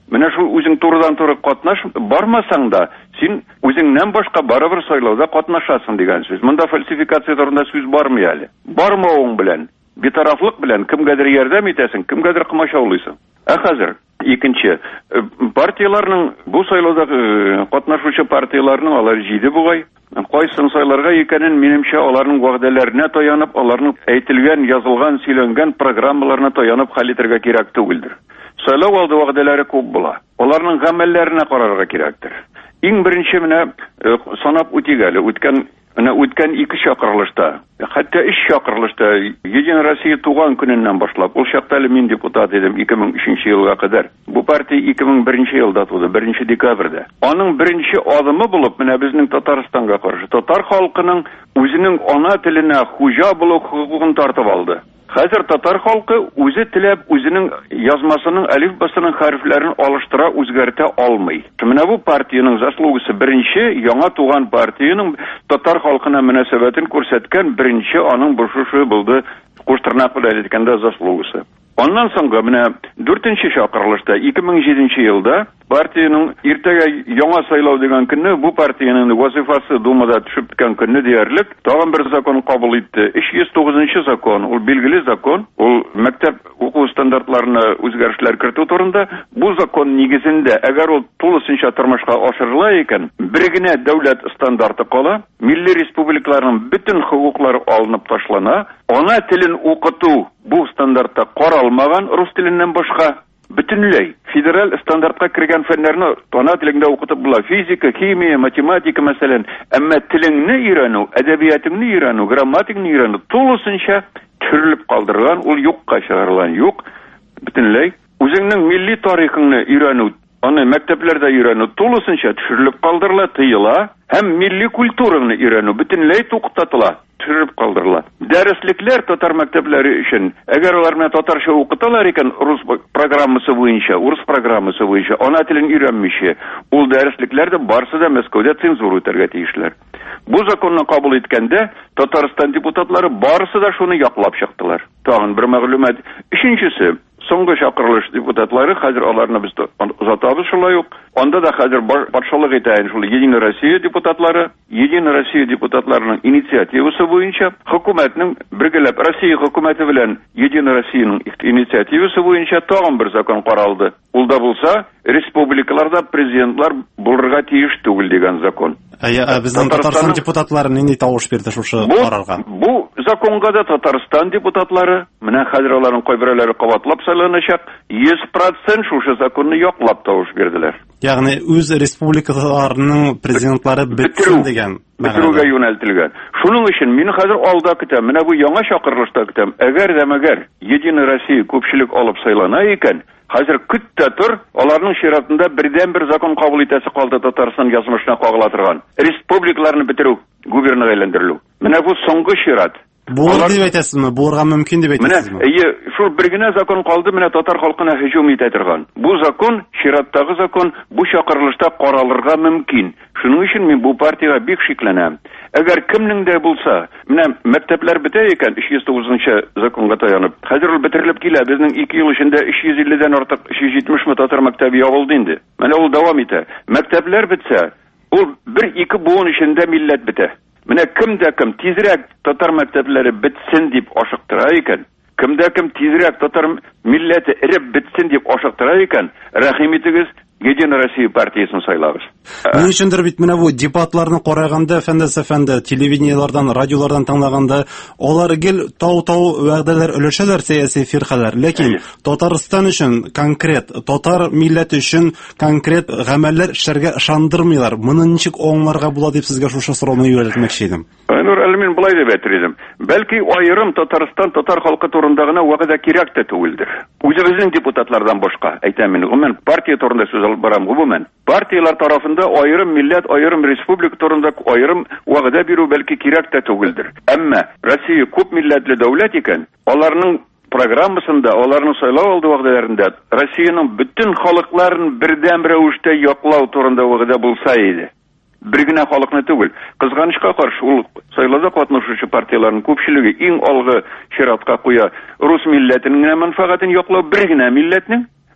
Менә шул үзең турыдан-туры катнаш, бармасаң да, син үзеңнән башка барыбер сайлауда катнашасың дигән сүз. Монда фальсификация турында сүз бармый әле. Бармавың белән, битарафлык белән кемгәдер ярдәм итәсең, кемгәдер кымачаулыйсың. Ә хәзер икенче партияларның бу сайлауда катнашучы партияларның алар җиде бугай. Кайсын сайларга икәнен минемчә аларның вәгъдәләренә таянып, аларның әйтелгән, язылган, сөйләнгән программаларына таянып хәл итәргә кирәк түгелдер. Сайлау алды вәгъдәләре күп була. Аларның гамәлләренә карарга кирәктер. Иң беренче менә санап үтигәле, үткән менә үткән ике чакырылышта, хәтта өч чакырылышта Единая Россия туган көненнән башлап, ул чакта әле мин депутат идем ике мең өченче елга кадәр. Бу партия ике мең беренче елда туды, беренче декабрьдә. Аның беренче адымы булып менә безнең Татарстанга каршы татар халкының үзенең ана теленә хуҗа булу хукугын тартып алды. Хәзер татар халкы үзе теләп үзенең язмасының алифбасының хәрефләрен алыштыра, үзгәртә алмый. Менә бу партияның заслугысы беренче, яңа туган партияның татар халкына мөнәсәбәтен күрсәткән беренче аның бу шушы булды, куштырнак белән әйткәндә заслугысы. Аннан соңгы менә дүртенче чакырылышта ике мең җиденче елда партияның иртәгә яңа сайлау дигән көнне бу партияның вазифасы Думада төшеп киткән көнне диярлек тагын бер закон кабул итте. өч йөз тугызынчы закон, ул билгеле закон, ул мәктәп уку стандартларына үзгәрешләр кертү турында. Бу закон нигезендә, әгәр ул тулысынча тормышка ашырыла икән, бер генә дәүләт стандарты кала, милли республикаларның бөтен хукуклары алынып ташлана, ана телен укыту бу стандартта каралмаган рус теленнән башка бөтенләй федераль стандартка кергән фәннәрне ана телендә укытып була. Физика, химия, математика мәсәлән, әмма телеңне өйрәнү, әдәбиятыңны өйрәнү, грамматиканы өйрәнү тулысынча төрлеп калдырган, ул юкка чыгарылган, юк. Бөтенләй үзеңнең милли тарихыңны өйрәнү, аны мәктәпләрдә өйрәнү тулысынча төрлеп калдырыла, тыела, һәм милли культураны өйрәнү бөтенләй туктатыла, төрлеп калдырыла. Дәреслекләр татар мәктәпләре өчен, әгәр алар менә татарча укыталар икән рус программасы буенча, урыс программасы буенча, ана телен өйрәнмичә, ул дәреслекләрдә барсы да Мәскәүдә цензура итәргә тиешләр. Бу законны кабул иткәндә Татарстан депутатлары барысы да шуны яклап чыктылар. Тагын бер мәгълүмат. Өченчесе, соңгы чакырылыш депутатлары, хәзер аларны без озатабыз шулай ук. Анда да хәзер патшалык итәен шул Единая Россия депутатлары, Единая Россия депутатларының инициативасы буенча, хөкүмәтнең бергәләп Россия хөкүмәте белән Единая Россиянең инициативасы буенча тагын бер закон каралды. Ул да булса, республикаларда президентлар булырга тиеш түгел дигән закон. Ә безнең Татарстан депутатлары нинди тавыш бирде шушы карарга? Бу законга да Татарстан депутатлары, менә хәзер аларның кайберләре кабатлап сайланачак, йөз процент шушы законны яклап тавыш бирделәр. Ягъни үз республикаларының президентлары бетсен дигән бетерүгә юнәлтелгән. Шуның өчен мин хәзер алда көтәм, менә бу яңа чакырылышта көтәм. Әгәр дә мәгәр Единая Россия күпчелек алып сайлана икән, хәзер көттә тур, аларның чиратында бердән бер закон кабул итәсе калды Татарстан язмышына кагыла торган. Республикаларны бетерү, губернага әйләндерелү. Менә бу соңгы чират. Булыр дип әйтәсезме? Булырга мөмкин дип әйтәсезме? Менә, әйе, шул бер генә закон калды, менә татар халкына һөҗүм итә торган. Бу закон, чираттагы закон, бу чакырылышта каралырга мөмкин. Шуның өчен мин бу партияга бик шикләнәм. Әгәр кемнең дә булса, менә мәктәпләр бетә икән өч йөз тугызынчы законга таянып. Хәзер ул бетерелеп килә. Безнең ике ел эчендә өч йөз илледән артык өч йөз җитмеш мең татар мәктәбе ябылды инде. Менә ул дәвам итә. Мәктәпләр бетсә, ул бер-ике буын эчендә милләт бетә. Менә кемдә кем тизрәк татар мәктәпләре бетсен дип ашыктыра икән, кемдә кем тизрәк татар милләте эреп бетсен дип ашыктыра икән, рәхим итегез, Единая Россия партиясын сайлагыз. Ни өчендер бит менә бу дебатларны караганда, фәндәс әфәнде, телевидениелардан, радиолардан тыңлаганда, алар гел тау-тау вәгъдәләр өләшәләр сәяси фиркалар, ләкин Татарстан өчен конкрет, татар милләте өчен конкрет гамәлләр эшләргә ышандырмыйлар. Моны ничек аңларга була дип сезгә шушы сорауны юнәлтмәкче идем. Айнур, әле мин булай дип әйтер Бәлки аерым Татарстан татар халкы турында гына вәгъдә кирәк тә түгелдер. Үзебезнең депутатлардан башка, әйтәм мин, гомумән партия турында сүз алып барам, гомумән. Партиялар тарафында аерым милләт, аерым республика турында аерым вәгъдә бирү бәлки кирәк тә түгелдер. Әмма Россия күп милләтле дәүләт икән, аларның программасында, аларның сайлау алды вәгъдәләрендә Россиянең бөтен халыкларын бердәм рәвештә яклау турында вәгъдә булса иде. Бер генә халыкны түгел. Кызганычка каршы, ул сайлауда катнашучы партияларның күпчелеге иң алгы чиратка куя рус милләтенең мәнфәгатен яклау бер генә милләтнең,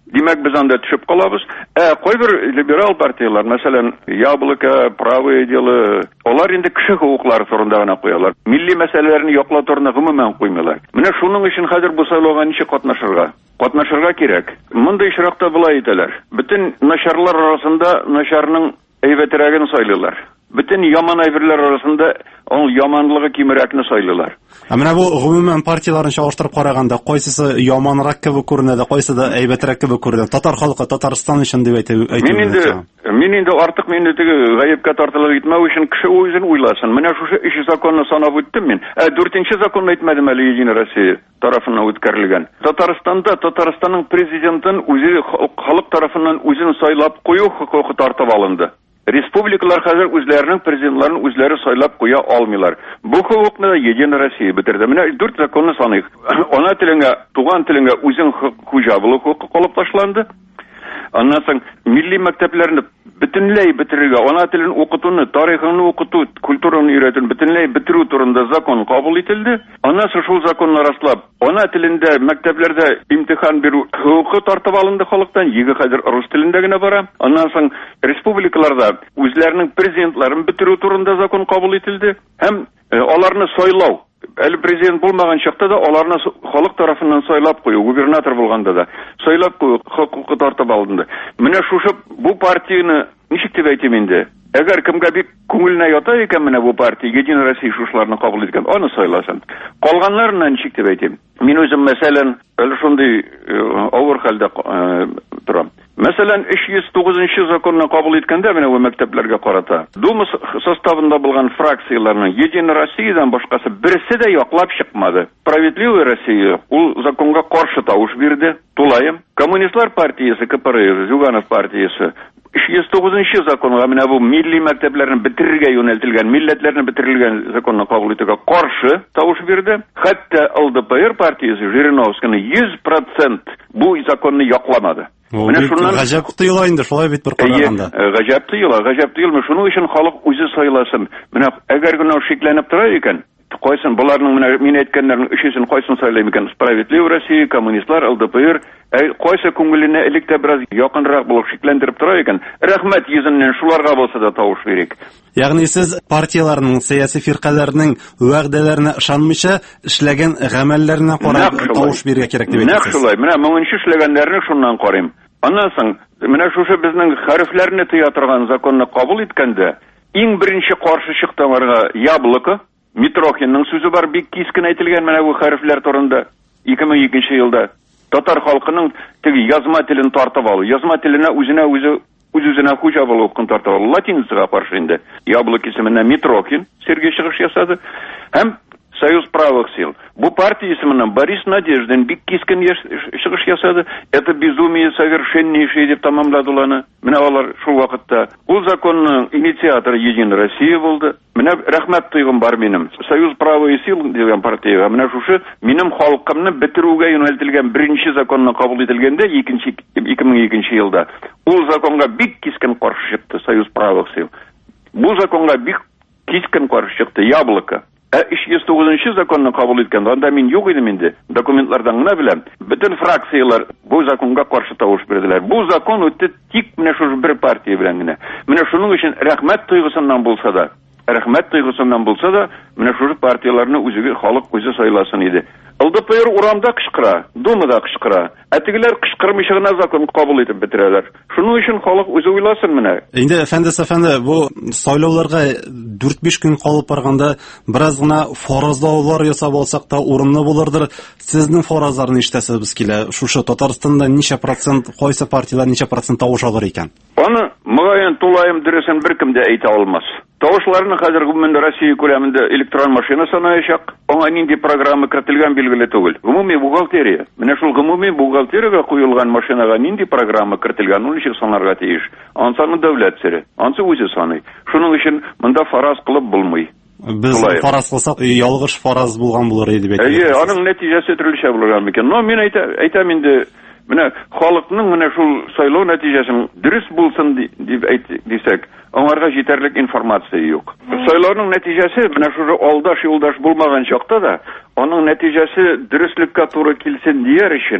Димәк, без анда төшеп калабыз. Ә кайбер либерал партиялар, мәсәлән, Яблоко, Правое дело, алар инде кеше хукуклары турында гына куялар. Милли мәсьәләләрне яклау турында гомумән куймыйлар. Менә шуның өчен хәзер бу сайлауга ничек катнашырга? Катнашырга кирәк. Мондый очракта булай итәләр. Бөтен начарлар арасында начарның әйбәтрәген сайлыйлар. Бөтен яман әйберләр арасында ул яманлыгы кимерәкне сайлыйлар. Ә менә бу гомумән партияларын чагыштырып караганда, кайсысы яманрак кебек күренә, кайсы да әйбәтрәк кебек күренә? Татар халкы, Татарстан өчен дип әйтеп әйтә. Мин инде, мин инде артык мине теге гаепкә тартылып итмәү өчен кеше үзен уйласын. Менә шушы өч законны санап үттем мин. Ә дүртенче законны әйтмәдем әле Единая Россия тарафыннан үткәрелгән. Татарстанда Татарстанның президентын үзе халык тарафыннан үзен сайлап кую хокукы тартып алынды. Республикалар хәзер үзләренең президентларын үзләре сайлап куя алмыйлар. Бу хукукны Единая Россия бетерде. Менә дүрт законны саныйк. Ана теленгә, туган теленгә үзең хуҗа булу хукукы калып ташланды. Аннан соң милли мәктәпләрне бөтенләй бетерергә, ана телен укытуны, тарихын укыту, культураны өйрәтүне бөтенләй бетерү турында закон кабул ителде. Аннан соң шул законны раслап, ана телендә мәктәпләрдә имтихан бирү хукукы тартып алынды халыктан, еге хәзер рус телендә генә бара. Аннан соң республикаларда үзләренең президентларын бетерү турында закон кабул ителде. Һәм э, аларны сайлау, әле президент булмаган чакта да аларны халык тарафыннан сайлап кую, губернатор булганда да сайлап кую хокукы тартып алынды. Менә шушы бу партияны ничек дип әйтим инде? Әгәр кемгә бик күңеленә ята икән менә бу партия Единая Россия шушларны кабул иткән, аны сайласын. Калганнарны ничек дип әйтим? Мин үзем мәсәлән, әле шундый авыр хәлдә торам. Мәсәлән, өч йөз тугызынчы законны кабул иткәндә менә бу мәктәпләргә карата Дума составында булган фракцияларның Единая Россиядан башкасы берсе дә яклап чыкмады. Справедливая Россия ул законга каршы тавыш бирде. Тулаем. Коммунистлар партиясе, КПРФ, Зюганов партиясе өч йөз тугызынчы законга менә бу милли мәктәпләрне бетерергә юнәлтелгән, милләтләрне бетерелгән законны кабул итүгә каршы тавыш бирде. Хәтта ЛДПР партиясе Жириновскийны йөз процент бу законны якламады. Менә шуннан гаҗәп тыела инде, шулай бит бер караганда. Гаҗәп тыела, гаҗәп тыелмый. Шуның өчен халык үзе сайласын. Менә әгәр генә шикләнеп тора икән, кайсын буларның менә мин әйткәннәрнең өчесен кайсын сайлый икән? Справедливая Россия, коммунистлар, ЛДПР, кайсы күңеленә элек тә бераз якынрак булып шикләндереп тора икән? Рәхмәт йөзеннән шуларга булса да тавыш бирик. Ягъни сез партияларның, сәяси фиркаларның вәгъдәләренә ышанмыйча эшләгән гамәлләренә карап тавыш бирергә кирәк дип әйтәсез. Нәкъ шулай. Менә моңынчы эшләгәннәрне шуннан карыйм. Аннан соң, менә шушы безнең хәрефләрне тыя торган законны кабул иткәндә, иң беренче каршы чыкты аларга Яблоко, Митрохинның сүзе бар, бик кискен әйтелгән менә бу хәрефләр турында ике мең икенче елда. Татар халкының теге язма телен тартып алу, язма теленә үзенә үзе үз-үзенә хуҗа булу хукукын тартып алу, латиницага каршы инде. Яблоко исеменә Митрохин Сергей чыгыш ясады. Һәм Союз правых сил. Бу партия исеменнән Борис Надеждин бик кискен чыгыш ясады. Это безумие совершеннейшее дип тамамлады аны. Менә алар шул вакытта ул законның инициаторы Единая Россия булды. Менә рәхмәт тойгым бар минем. Союз правых сил дигән партия. Менә шушы минем халкымны бетерүгә юнәлтелгән беренче законны кабул ителгәндә ике мең икенче елда. Ул законга бик кискен каршы чыкты Союз правых сил. Бу законга бик кискен каршы чыкты Яблоко. Ә өч йөз тугызынчы законны кабул иткәндә анда мин юк идем инде. Документлардан гына беләм. Бөтен фракциялар бу законга каршы тавыш бирделәр. Бу закон үтте тик менә шушы бер партия белән генә. Менә шуның өчен рәхмәт тойгысыннан булса да, рәхмәт тойгысыннан булса да, менә шушы партияларны үзеге халык үзе сайласын иде. ЛДПР урамда кычкыра, Думада кычкыра. Ә тегеләр кычкырмыйча гына закон кабул итеп бетерәләр. Шуның өчен халык үзе уйласын менә. Инде әфәндес әфәнде, бу сайлауларга дүрт-биш көн калып барганда бераз гына фаразлаулар ясап алсак та урынлы булырдыр. Сезнең фаразларны ишетәсез килә. Шушы Татарстанда ничә процент, кайсы партиялар ничә процент тавыш алыр икән? Аны мөгаен тулаем дөресен беркем дә әйтә алмас. Тавышларны хәзер гомумән Россия күләмендә электрон машина санаячак. Аңа нинди программа кертелгән билгеле түгел. Гомуми бухгалтерия. Менә шул гомуми бухгалтериягә куелган машинага нинди программа кертелгән, ул ничек санарга тиеш? Ансаны дәүләт сере. Ансы үзе саный. Шуның өчен монда фараз кылып булмый. Без фараз кылсак, ялгыш фараз булган булыр дип әйтәм. Әйе, аның нәтиҗәсе төрлечә булырга мөмкин. Но мин әйтәм инде, менә халыкның менә шул сайлау нәтиҗәсен дөрес булсын дип әйтсәк, аңарга җитәрлек информация юк. Сайлауның нәтиҗәсе менә шушы алдаш юлдаш булмаган чакта да, аның нәтиҗәсе дөреслеккә туры килсен дияр өчен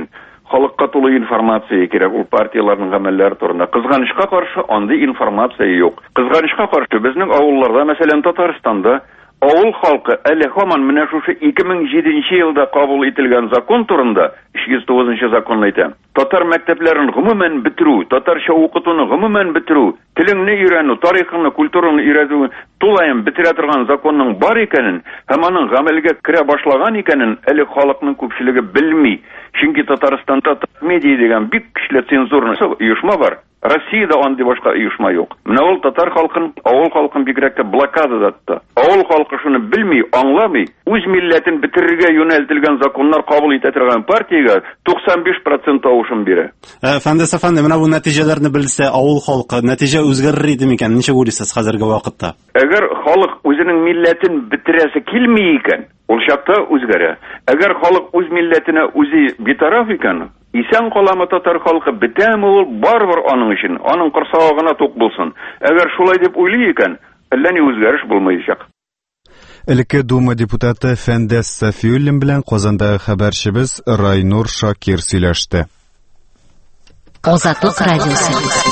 халыкка тулы информация кирәк ул партияларның гамәлләре турында. Кызганычка каршы андый информация юк. Кызганычка каршы безнең авылларда, мәсәлән, Татарстанда авыл халкы әле һаман менә шушы ике мең җиденче елда кабул ителгән закон турында, өч йөз тугызынчы закон әйтә. Татар мәктәпләрен гомумән бетерү, татарча укытуны гомумән бетерү, телеңне өйрәнү, тарихыңны, культураны өйрәнү тулаем бетерә торган законның бар икәнен, һәм аның гамәлгә керә башлаган икәнен әле халыкның күпчелеге белми. Чөнки Татарстанда медиа дигән бик көчле цензурный оешма бар. Россиядә андый башка оешма юк. Менә ул татар халкын, авыл халкын бигрәк тә блокада итте. Авыл халкы шуны белми, аңламый, үз милләтен бетерергә юнәлтелгән законнар кабул итә торган партиягә туксан биш процент тавышын бирә. Фәндәс әфәнде, менә бу нәтиҗәләрне белсә, авыл халкы нәтиҗә үзгәрер иде микән? Ничә уйлыйсыз хәзерге вакытта? Әгәр халык үзенең милләтен бетерәсе килми икән, ул чакта үзгәрә. Әгәр халык үз милләтенә үзе битараф икән, исән каламы татар халкы бетәме ул барбар аның өчен, аның корсагы гына тук булсын. Әгәр шулай дип уйлый икән, әллә ни үзгәреш булмаячак. Элекке Дума депутаты Фәндәс Сафиуллин белән Казандагы хәбәрчебез Райнур Шакир сөйләште. Азатлык радиосы.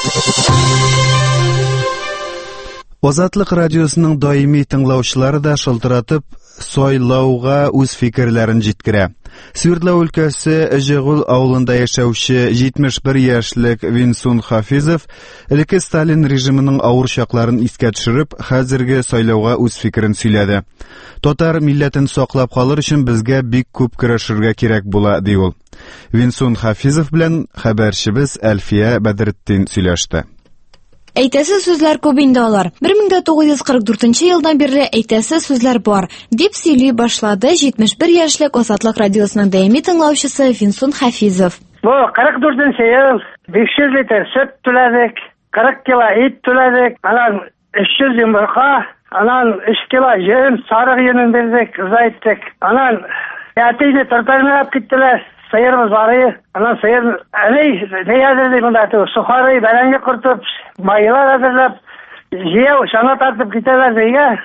Азатлык радиосының даими тыңлаучылары да шылтыратып сайлауга үз фикерләрен җиткерә. Свердлов өлкәсе Әҗегул авылында яшәүче җитмеш бер яшьлек Винсун Хафизов элекке Сталин режимының авыр чакларын искә төшереп, хәзерге сайлауга үз фикерен сөйләде. Татар милләтен саклап калыр өчен безгә бик күп көрәшергә кирәк була, ди ул. Винсун Хафизов белән хәбәрчебез Әлфия Бәдретдин сөйләште. Әйтәсе сүзләр күп инде алар. бер мең тугыз йөз кырык дүртенче елдан бирле әйтәсе сүзләр бар, дип сөйли башлады җитмеш бер яшьлек Азатлык радиосының даими тыңлаучысы Винсун Хафизов. Бу кырык дүртенче ел биш йөз литр сөт түләдек, кырык кило ит түләдек, анан өч йөз йомырка, анан өч кило җем, сарык йөнен бирдек, узайттык. Анан ятыйны тартармап киттеләр. Сыйырымыз бар, анан сыйыр әлей неядырды монда ту сухары бәрәңге кыртып, майлар әзерләп, жияу шана тартып китәләр дигә.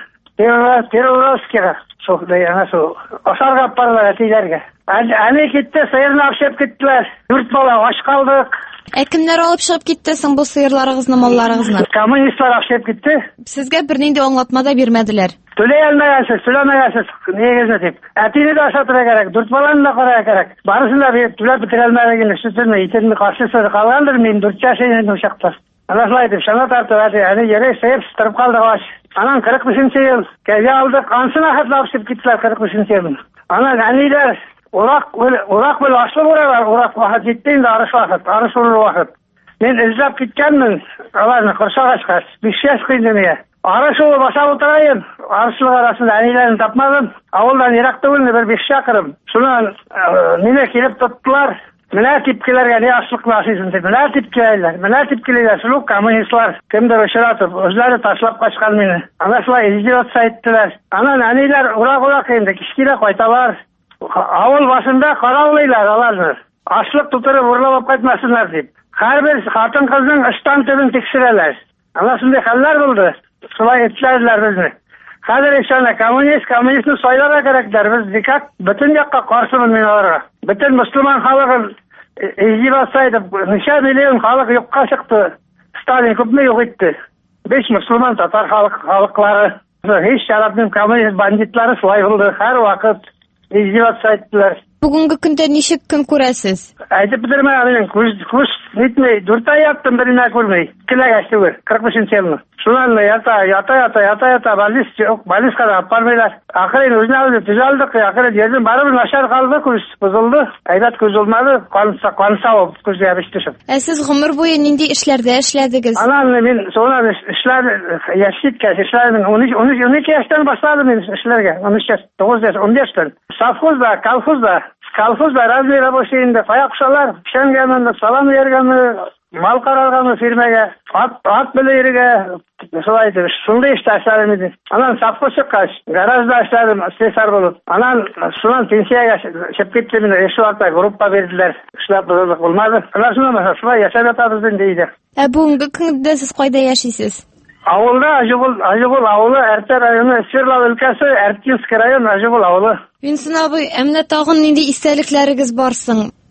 Перевозкага, шулай ана шул ашарга апарлар әтиләргә. Әни китте, сыйырны ашап киттеләр. Дүрт бала аш калдык. Ә кемнәр алып чыгып китте соң бу сыерларыгызны, малларыгызны? Коммунистлар ашап китте. Сезгә бернинди аңлатма да бирмәделәр. Төлей алмайсыз, төләмәйсез, нигезне дип. Әтине дә ашатырга кирәк, дүрт баланы да карарга кирәк. Барысын да төләп бетерә алмаган сүтен, итен каршысы калгандыр, мин дүрт яшендә ушакта. Ана шулай дип, шана тартып, әни яре сәйп тырып калдык аш. Анан кырык бишенче ел кәҗә алдык, ансына хатлап чыгып киттеләр кырык бишенче ел. Анан әниләр урак, урак белән ашлы буралар, урак вакыт җитте инде, арыш вакыт, арыш урыр вакыт. Мин эзләп киткәнмен, аларны кыршагачка, биш яшь кыйндымы. Арышылы баша утырайын, арышылы арасында әниләрін тапмадым. Авылдан ерак түгел, бер биш чакрым. Шунан мине килеп тоттылар. Менә типкеләргә не ашлык насыйсың дип. Менә типкеләр, менә типкеләр, шул коммунистлар кемдер очратып, үзләре ташлап качкан мине. Ана шулай издеваться иттеләр. Анан әниләр урак-урак инде кичкирәк кайталар. Авыл башында караулыйлар аларны. Ашлык тутырып урлап кайтмасыннар дип. Һәрбер хатын-кызның ыштан төбен тикшерәләр. Ана шундый хәлләр булды. Шулай иттеләр безне. Хәзер ишәнә коммунист, коммунистны сайларга кирәкләр. Без дикак бөтен якка каршымын мин аларга. Бөтен мөселман халыгын иҗибаса итеп, ничә миллион халык юкка чыкты. Сталин күпме юк итте. Биш мөселман татар халык халыклары. Һич шарапның коммунист бандитлары шулай булды. Һәр вакыт иҗибаса иттеләр. Бүгенге көндә ничек көн күрәсез? Әйтеп бетермә, мин күз күз нитмей, дүрт ай яттым, беренә күрмәй. Киләгәч түгел, кырык бишенче елны. Шуннан ята, ята, ята, ята, ята, балис, балискада апармыйлар. Ахырын үзенә үзе төзәлдек, ахырын йөрдем, барыбер начар калды, күз бозылды. Әйбәт күз булмады, канса, канса ул күзгә биштешеп. Ә сез гомер буе нинди эшләрдә эшләдегез? Анан мин соңа эшләр яшиткә, эшләрнең он үч, он ике яшьтән башладым мин эшләргә. он өч яшь, тугыз яшь, он яшьтән. Совхозда, колхозда Колхозда разный рабочий инде, фаяқшалар, пішенгенмін, салам ергенмін, мал қарарғанмын фирмеге, ат, ат білі ерге, солай етіп, шынды ішті әшләрім еді. Анан совхоз шыққаш, гаражда әшләрім, слесар болып. Анан шунан пенсияға шеп кетті мені, еші вақта группа берділер, ішләп бұзылдық болмады. Анан шунан, шулай яшап ятабыз дейді. Ә бүгінгі күнде сіз қайда яшисіз? Авылда, Ажыгул, Ажыгул авылы, Әртә районы, Свердлов өлкәсе, Әртинский район, Ажыгул авылы. Винсун абый, әмнә тагын нинди истәлекләрегез барсың?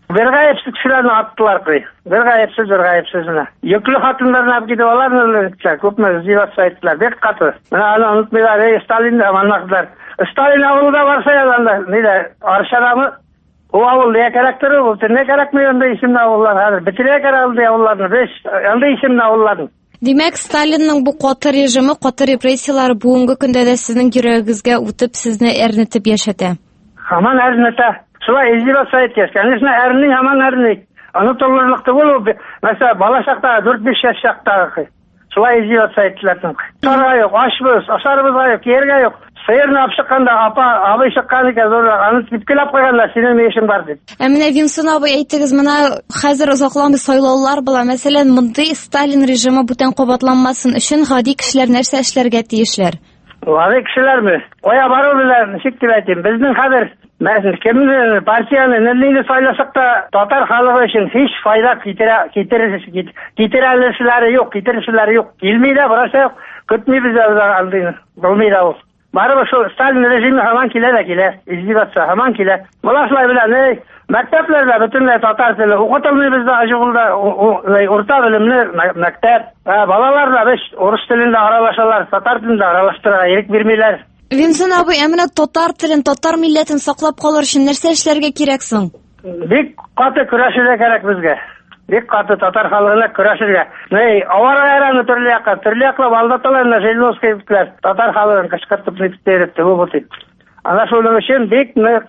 Бер гаепсез кешеләрне аттылар кый. Бер гаепсез, бер гаепсез менә. Йөкле хатыннарны алып китеп аларны күпме зиярат сайтлар, бек каты. Менә аны онытмыйлар, эй Сталин аманлыклар. Сталин авылда барса язанда, ниде, Аршарамы o avul ne karakteri bu, ne karakmıyor anda isimli avullar, hadi bitire karaldı avullarını, beş, anda isimli avullarını. Демәк, Сталинның бу каты режимы, каты репрессиялары бүгенге көндә дә сезнең йөрәгегезгә үтеп, сезне әрнетеп яшәтә. Һаман әрнетә. Шулай издеваться иткәч, конечно, әрни, һаман әрни. Аны толырлыкты булу, мәсәлән, бала чакта, дүрт-биш яшь чакта. Шулай издеваться иттеләр. Сарга юк, ашбыз, ашарбызга юк, кергә юк. Сыерны алып чыкканда, апа, абый чыккан икән, аны типкеләп куйганнар, синең ни эшең бар дип. Ә менә Винсон абый, әйтегез, менә хәзер озакламый сайлаулар була. Мәсәлән, мондый Сталин режимы бүтән кабатланмасын өчен гади кешеләр нәрсә эшләргә тиешләр? Гади кешеләрме? Кая бару белән ничек дип әйтим? Безнең хәзер мәсәлән, кемне партияны нәлине сайласак та татар халкы өчен һич файда китерә китерәсе китерәләшләре юк, китерәшләре юк. Килми дә, барасы юк. Көтмибез алдыны. Булмый да ул. Барыбы шул Сталин режимы һаман килә дә килә, издеваться һаман килә. Булашлай белән, эй, мәктәпләрдә бөтенләй татар теле укытылмый бездә Аҗыгылда, урта белемле мәктәп. Балалар да без урыс телендә аралашалар, татар телендә аралаштырырга ирек бирмиләр. Винсон абый, әминә татар телен, татар милләтен саклап калыр өчен нәрсә эшләргә кирәк соң? Бик каты көрәшергә кирәк безгә. Бик каты татар халкына көрәшергә. Ней, авара яраны төрле якка, төрле яклап алдаталар, Жириновский битләр. Татар халкын кычкыртып ниттерде бу бу. Ана шуның өчен бик нык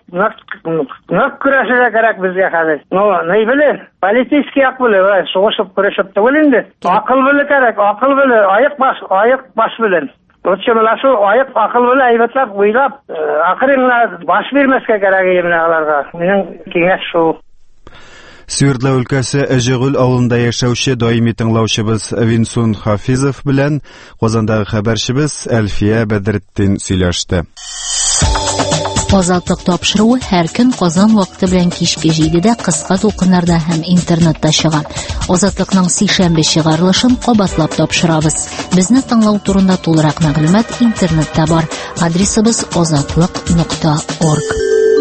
көрәшергә кирәк безгә хәзер. Ну, ней беле, политический ак беле, сугышып көрәшеп түгел инде. Акыл беле кирәк, акыл беле, аяк баш, аяк баш белән. Лучше менә шул аяк акыл белән әйбәтләп уйлап, акырын баш бирмәскә кирәк менә аларга. Минең киңәш шул. Свердлов өлкәсе Әҗегөл авылында яшәүче даими тыңлаучыбыз Винсон Хафизов белән Казандагы хәбәрчебез Әлфия Бәдретдин сөйләште. Азатлык тапшыруы һәр көн Казан вакыты белән кичке җидедә кыска тулкыннарда һәм интернетта чыга. Азатлыкның сишәмбе чыгарылышын кабатлап тапшырабыз. Безне тыңлау турында тулырак мәгълүмат интернетта бар. Адресыбыз азатлык нокта орг.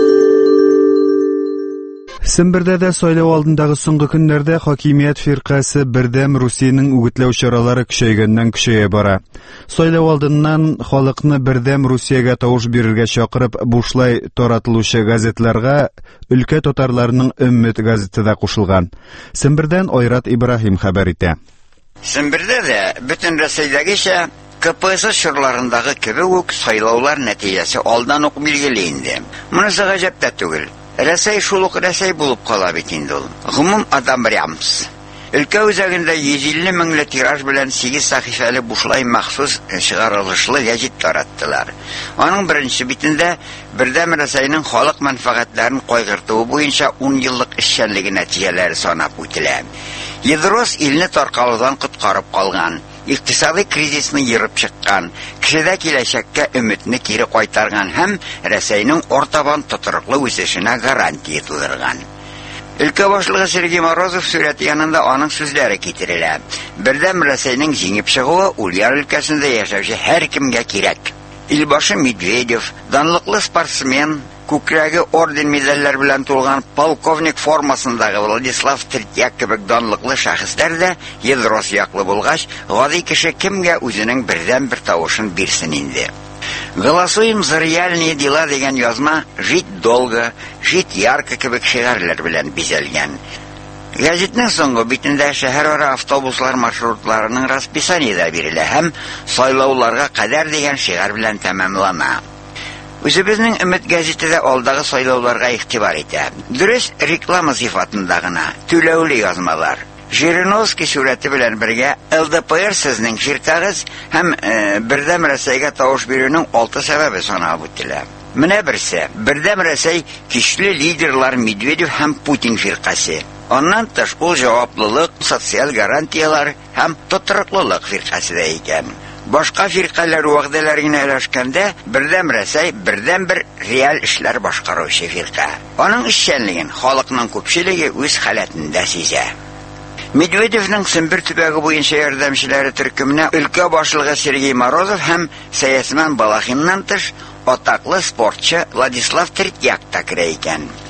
Сембердә дә сайлау алдындагы соңгы көннәрдә хакимият фиркасы бердәм Русиянең үгетләү чаралары көчәйгәннән көчәя бара. Сайлау алдыннан халыкны бердәм Русиягә тавыш бирергә чакырып бушлай таратылучы газетларга өлкә татарларының Өммет газеты да кушылган. Сембердән Айрат Ибраһим хәбәр итә. Сембердә дә бөтен Россиядәгечә КПСС чорларындагы кебек үк сайлаулар нәтиҗәсе алдан ук билгеле инде. Монысы гаҗәп тә түгел. Рәсәй шулук Рәсәй булып кала бит инде ул. Гомум адам бирәмс. Өлкә үзәгендә йөз илле меңле тираж белән сигез сәхифәле бушлай махсус чыгарылышлы гәзит тараттылар. Аның беренче битендә бердәм Рәсәйнең халык мәнфәгатьләрен кайгыртуы буенча ун еллык эшчәнлеге нәтиҗәләре санап үтелә. Едрос илне таркалудан коткарып калган. Икътисади кризисны йырып чыккан, кешедә киләчәккә өметне кире кайтарган һәм Рәсәйнең ортабан тотрыклы үсешенә гарантия тудырган. Өлкә башлыгы Сергей Морозов сүрәте янында аның сүзләре китерелә. Бердәм Рәсәйнең җиңеп чыгуы Ульяр өлкәсендә яшәүче һәр кемгә кирәк. Илбашы Медведев, данлыклы спортсмен, күкрәге орден медальләр белән тулган полковник формасындагы Владислав Третьяк кебек данлыклы шәхесләр дә Едрос яклы булгач, гади кеше кемгә үзенең бердәм бер тавышын бирсен инде. Голосуем за реальные дела дигән язма «Жить долго», «Жить ярко» кебек шигырьләр белән бизәлгән. Гәзитнең соңгы битендә шәһәрара автобуслар маршрутларының расписание да бирелә һәм сайлауларга кадәр дигән шигырь белән тәмамлана. Үзебезнең Өмет гәзите дә алдагы сайлауларга игътибар итә. Дөрес реклама сыйфатында гына, түләүле язмалар. Жириновский сүрәте белән бергә ЛДПР сезнең фиркагыз һәм э, бердәм Рәсәйгә тавыш бирүнең алты сәбәбе саналып үтелә. Менә берсе, бердәм Рәсәй кичле лидерлар Медведев һәм Путин фиркасы. Аннан тыш ул җаваплылык, социаль гарантиялар һәм тотрыклылык фиркасы да икән. Башка фиркалар вәгъдәләр генә өләшкәндә, бердәм Рәсәй бердәм бер реаль эшләр башкаручы фирка. Аның эшчәнлеген халыкның күпчелеге үз халәтендә сизә. Медведевның Сембер төбәге буенча ярдәмчеләре төркеменә өлкә башлыгы Сергей Морозов һәм сәясәтмән Балахиннан тыш атаклы спортчы Владислав Третьяк та керә икән.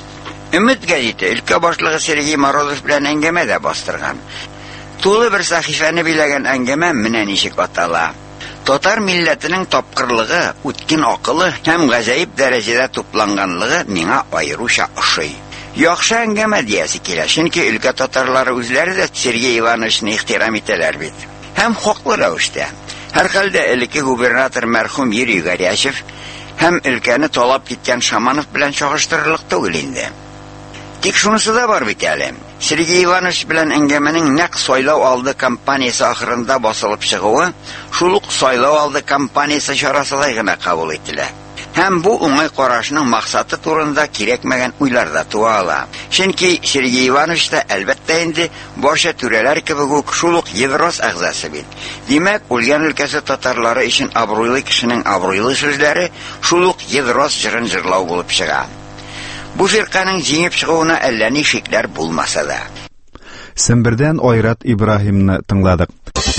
Өмет гәзите өлкә башлыгы Сергей Морозов белән әңгәмә дә бастырган. Тулы бер сәхифәне биләгән әңгәмә менә ничек атала. Татар милләтенең тапкырлыгы, үткен акылы һәм гаҗәеп дәрәҗәдә тупланганлыгы миңа аеруча ошый. Яхшы әңгәмә диясе килә, чөнки өлкә татарлары үзләре дә Сергей Ивановичны ихтирам итәләр бит. Һәм хаклы рәвештә. Һәрхәлдә элекке губернатор мәрхүм Юрий Горячев һәм өлкәне талап киткән Шаманов белән чагыштырырлык түгел инде. Тик шунысы да бар бит әле. Сергей Иванович белән әңгәмәнең нәкъ сайлау алды кампаниясе ахырында басылып чыгуы, шул ук сайлау алды кампаниясе чарасылай гына кабул ителә. Һәм бу уңай карашның максаты турында кирәкмәгән уйлар да туа ала. Чөнки Сергей Иванович та әлбәттә инде барча түрәләр кебек үк шул ук Еврос әгъзасы бит. Димәк, үлгән өлкәсе татарлары өчен абруйлы кешенең абруйлы сүзләре шул ук Еврос җырын җырлау булып чыга. Бу фирканың җиңеп чыгуына әллә ни шикләр булмаса да. Сембердән Айрат Ибраһимны тыңладык.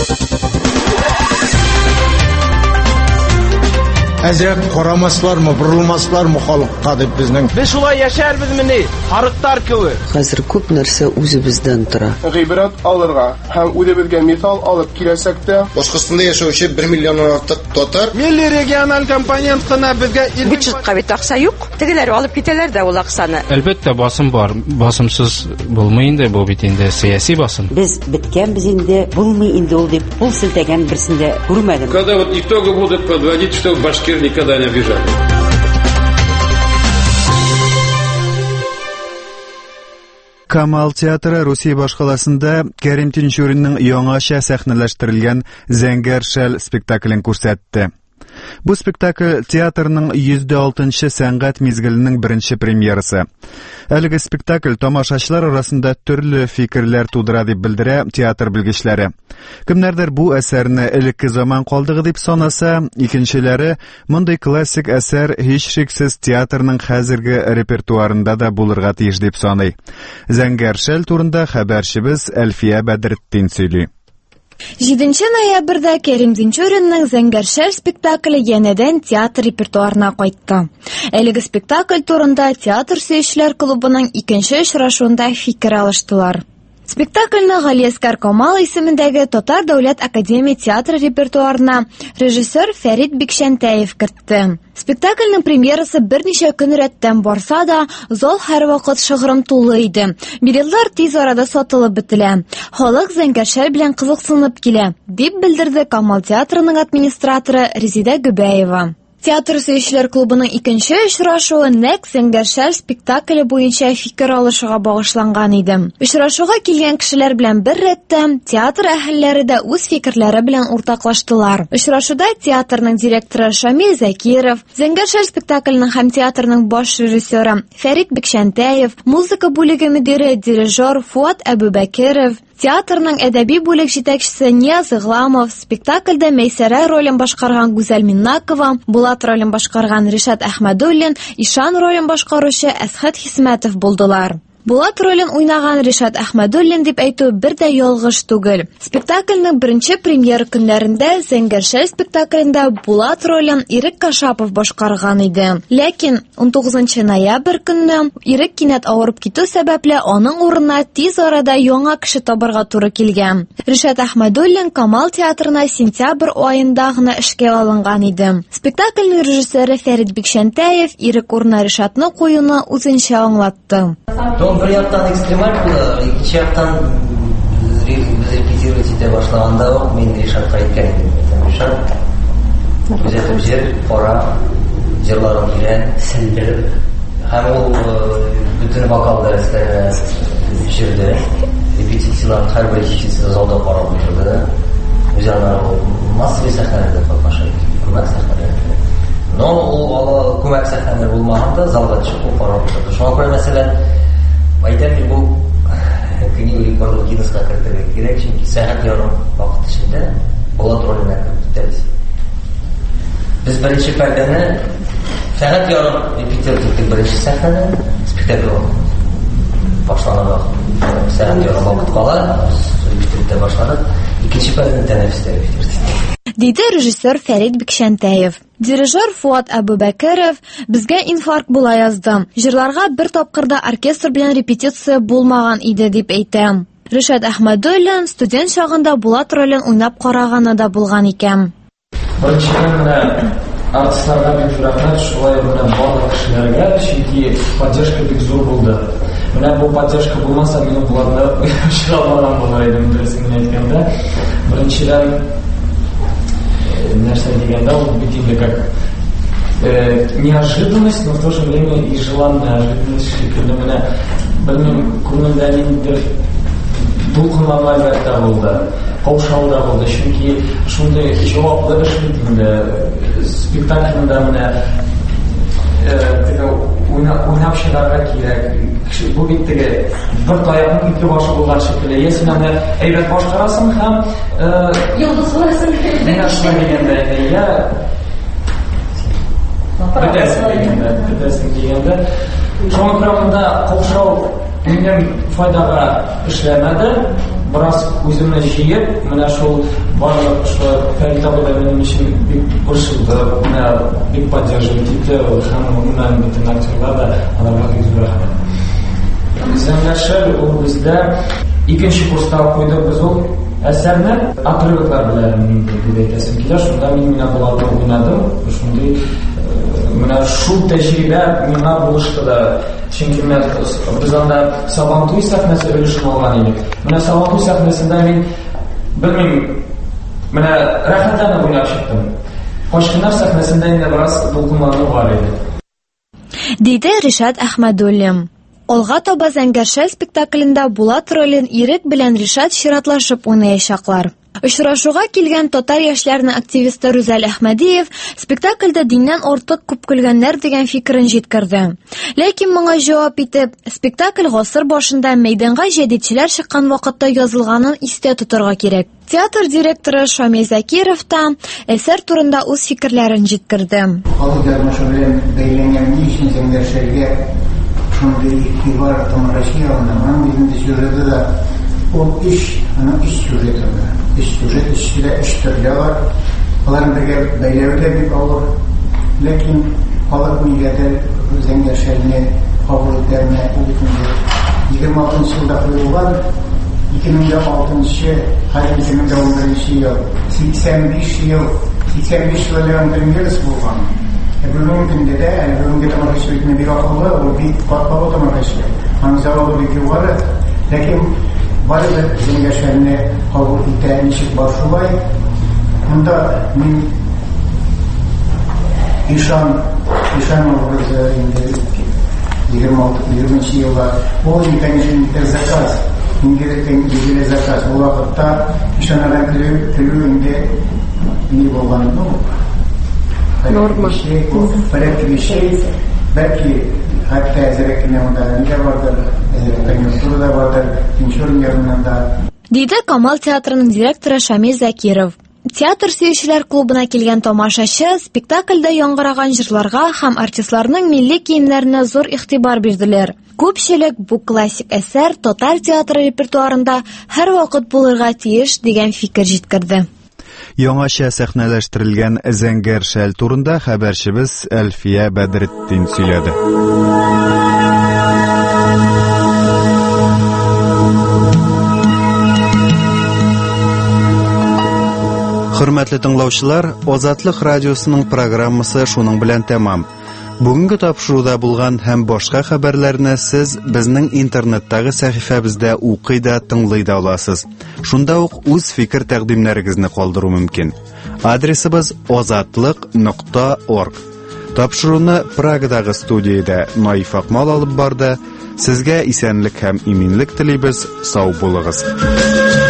Әзрәк карамаслармы, бурылмаслармы халыкка дип безнең. Без шулай яшәрбезмени? Харыктар кебек. Хәзер күп нәрсә үзебездән тора. Гыйбрат алырга һәм үзебезгә мисал алып киләсәк тә, Башкортстанда яшәүче бер миллионнан артык татар милли региональ компонент кына безгә бюджетка бит акча юк. Тегеләр алып китәләр дә ул акчаны. Әлбәттә басым бар. Басымсыз булмый инде бу бит инде сиясәт басым. Без биткәнбез инде, булмый инде ул дип кул селтәгән берсендә күрмәдем. Когда вот итоги будут подводить, что башкир никогда не обижали. Камал театры Русия башкаласында Кәрим Тинчуринның яңаша сәхнәләштерелгән Зәңгәр шәл спектаклен күрсәтте. Бу спектакль театрның йөз алтынчы сәнгать мизгеленең беренче премьерасы. Әлеге спектакль тамашачылар арасында төрле фикерләр тудыра дип белдерә театр белгечләре. Кемнәрдер бу әсәрне элекке заман калдыгы дип санаса, икенчеләре мондый классик әсәр һичшиксез театрның хәзерге репертуарында да булырга тиеш дип саный. Зәңгәр шәл турында хәбәрчебез Әлфия Бәдретдин сөйли. җиденче ноябрьдә Кәрим Тинчуринның Зәңгәр шәл спектакле янәдән театр репертуарына кайтты. Әлеге спектакль турында театр сөючеләр клубының икенче очрашуында фикер алыштылар. Спектакльне Галиәскәр Камал исемендәге Татар дәүләт академия театры репертуарына режиссер Фәрит Бикшәнтәев кертте. Спектакльнең премьерасы берничә көн рәттән барса да, зал һәрвакыт шыгрым тулы иде. Билетлар тиз арада сатылып бетелә. Халык Зәңгәр шәл белән кызыксынып килә, дип белдерде Камал театрының администраторы Резида Гөбәева. Театр сөючеләр клубының икенче очрашуы нәкъ Зәңгәр шәл спектакле буенча фикер алышуга багышланган иде. Очрашуга килгән кешеләр белән бер рәттә театр әһелләре дә үз фикерләре белән уртаклаштылар. Очрашуда театрның директоры Шамил Закиров, Зәңгәр шәл спектакленең һәм театрның баш режиссеры Фәрит Бикшәнтәев, музыка бүлеге мөдире дирижер Фуат Әбүбәкеров, театрның әдәби бүлек җитәкчесе Нияз Игламов, спектакльдә Мәйсәрә ролен башкарган Гүзәл Миннакова, Булат ролен башкарган Ришат Әхмәдуллин, Ишан ролен башкаручы Әсхәт Хисмәтов булдылар. Булат ролен уйнаган Ришат Әхмәдуллин дип әйтү бер дә ялгыш түгел. Спектакльнең беренче премьер көннәрендә Зәңгәр шәл спектаклендә Булат ролен Ирек Кашапов башкарган иде. Ләкин он тугызынчы ноябрь көнне Ирек кинәт авырып китү сәбәпле аның урынына тиз арада яңа кеше табарга туры килгән. Ришат Әхмәдуллин Камал театрына сентябрь аенда гына эшкә алынган иде. Спектакльнең режиссеры Фәрит Бикшәнтәев Ирек урынына Ришатны куюны үзенчә аңлатты. Bir яктан экстремаль булды, икенче яктан biz репетировать итә башлаганда ук мин Ришатка әйткән идем. Ришат үзәтеп җир, кара, җырларын өйрән, сендереп, һәм ул бүтән вокал дәресләренә җирде. Репетициялар һәрбер җирсез залда карап торды. Үзәннәр массовый сәхнәләрдә катнаша, күмәк сәхнәләрдә. Но ул күмәк сәхнәләр булмаганда залга чыгып карап торды. Шуңа күрә мәсәлән Мәйдән бу көне рекорд Гиннесска кертергә кирәк, чөнки сәгать ярым вакыт эчендә Булат роленә кертәбез. Без беренче пәрдәне сәгать ярым репетиция иттек беренче сәхнәдә, спектакль башланырга сәгать ярым вакыт кала, репетиция башладык. Икенче пәрдәне тәнәфестә репетиция. Диде режиссер Фәрит Бикшәнтәев. Дирижер Фуат Абубәкеров безгә инфаркт була язды. Җырларга бер тапкырда оркестр белән репетиция булмаган иде дип әйтә. Ришат Әхмәдуллин студент чагында Булат ролен уйнап караганы да булган икән. Беренчедән менә артистларга бик зур рәхмәт, шулай менә барлык кешеләргә, чөнки поддержка бик зур булды. Менә бу поддержка булмаса, мин буларда чыгамаган булар идем, дөресен әйткәндә. Беренчедән нәрсә дигәндә, ул бит инде как неожиданность, но в то же время и желанная неожиданность шикелле менә белмим, күңелдә ниндидер дулкынлама әлбәттә булды, каушау да булды, чөнки шундый җаваплы эш бит инде спектакльдә менә теге уйнап чыгарга кирәк. Бу бит теге бер таякның ике башы булган шикелле. Ясен аны әйбәт башкарасың һәм йолдыз буласың. Менә шулай дигәндә, я бетәсең дигәндә, шуңа күрә монда каушау минем файдага эшләмәде. Бераз үземне җыеп, менә шул барлык фәлсәфәдә минем өчен бик борчылды, менә бик поддерживать итте, һәм гомумән бөтен актерлар да аларга бик зур рәхмәт. Зәңгәршәл ул бездә икенче курста укыйды, без ул әсәрне отрывоклар белән дип әйтәсем килә, шунда мин менә буларда уйнадым, шундый менә шул тәҗрибә миңа булышты да. Чөнки без анда Сабантуй сәхнәсе өлешен алган идек. Менә Сабантуй сәхнәсендә мин белмим, менә рәхәтләнеп уйнап чыктым. Кашкыннар сәхнәсендә инде бераз дулкынлану бар иде. Диде Ришат Әхмәдуллин. Алга таба Зәңгәршәл спектаклендә Булат ролен Ирек белән Ришат чиратлашып уйнаячаклар. Очрашуга килгән татар яшьләренең активисты Рүзәл Әхмәдиев спектакльдә диннән артык күп көлгәннәр дигән фикерен җиткерде. Ләкин моңа җавап итеп, спектакль гасыр башында мәйданга җәдитчеләр чыккан вакытта язылганын истә тотарга кирәк. Театр директоры Шамил Закиров та әсәр турында үз фикерләрен җиткерде. Халык язмышы белән бәйләнгән ни өчен Зәңгәршәлгә шундый игътибар томырашыгына, аның сюжеты да ул иш, аның иш сюжеты. Иш сюжет içinde iş türleri var. Onların bir beyleri de bir olur. Lakin halk milleti Zəngərşəline kabul etmeye bu bütünce yirmi altıncı yılda kurulgan iki bin altıncı hayır iki bin on birinci yıl seksen beş yıl seksen beş yılların döngülüsü bulgan. Bugün günde de bugün de markeşlikine bir akıllı o bir katmalı da markeşlik. Anzavalı bir var. Lakin Barıdır Zəngərşəline kabul etmeye nişik başvay. Bunda min İşan İşan obrazı yirmi altı yirminci yıllar o internetinde zakaz İngilizce'nin ilgili zakaz o vakitte İşan'ın külüğünde ne bulganı mı? Normal. Belki bir şey belki hatta ezrekine ondan vardır konjunkturu da vardır inşurun yanında. Диде Камал театрының директоры Шамил Закиров. Театр сөючеләр клубына килгән тамашачы спектакльдә яңгыраган җырларга һәм артистларның милли киемнәренә зур игътибар бирделәр. Күпчелек бу классик әсәр татар театры репертуарында һәр вакыт булырга тиеш дигән фикер җиткерде. Яңаша сәхнәләштерелгән Зәңгәршәл турында хәбәрчебез Әлфия Бәдретдин сөйләде. Хөрмәтле тыңлаучылар, Азатлык радиосының программасы шуның белән тәмам. Бүгенге тапшыруда булган һәм башка хәбәрләрне сез безнең интернеттагы сәхифәбездә укый да, тыңлый да аласыз. Шунда ук үз фикер тәкъдимнәрегезне калдыру мөмкин. Адресыбыз азатлык нокта орг. Тапшыруны Прагадагы студиядә Наиф Акмал алып барды. Сезгә исәнлек һәм иминлек телибез. Сау булыгыз.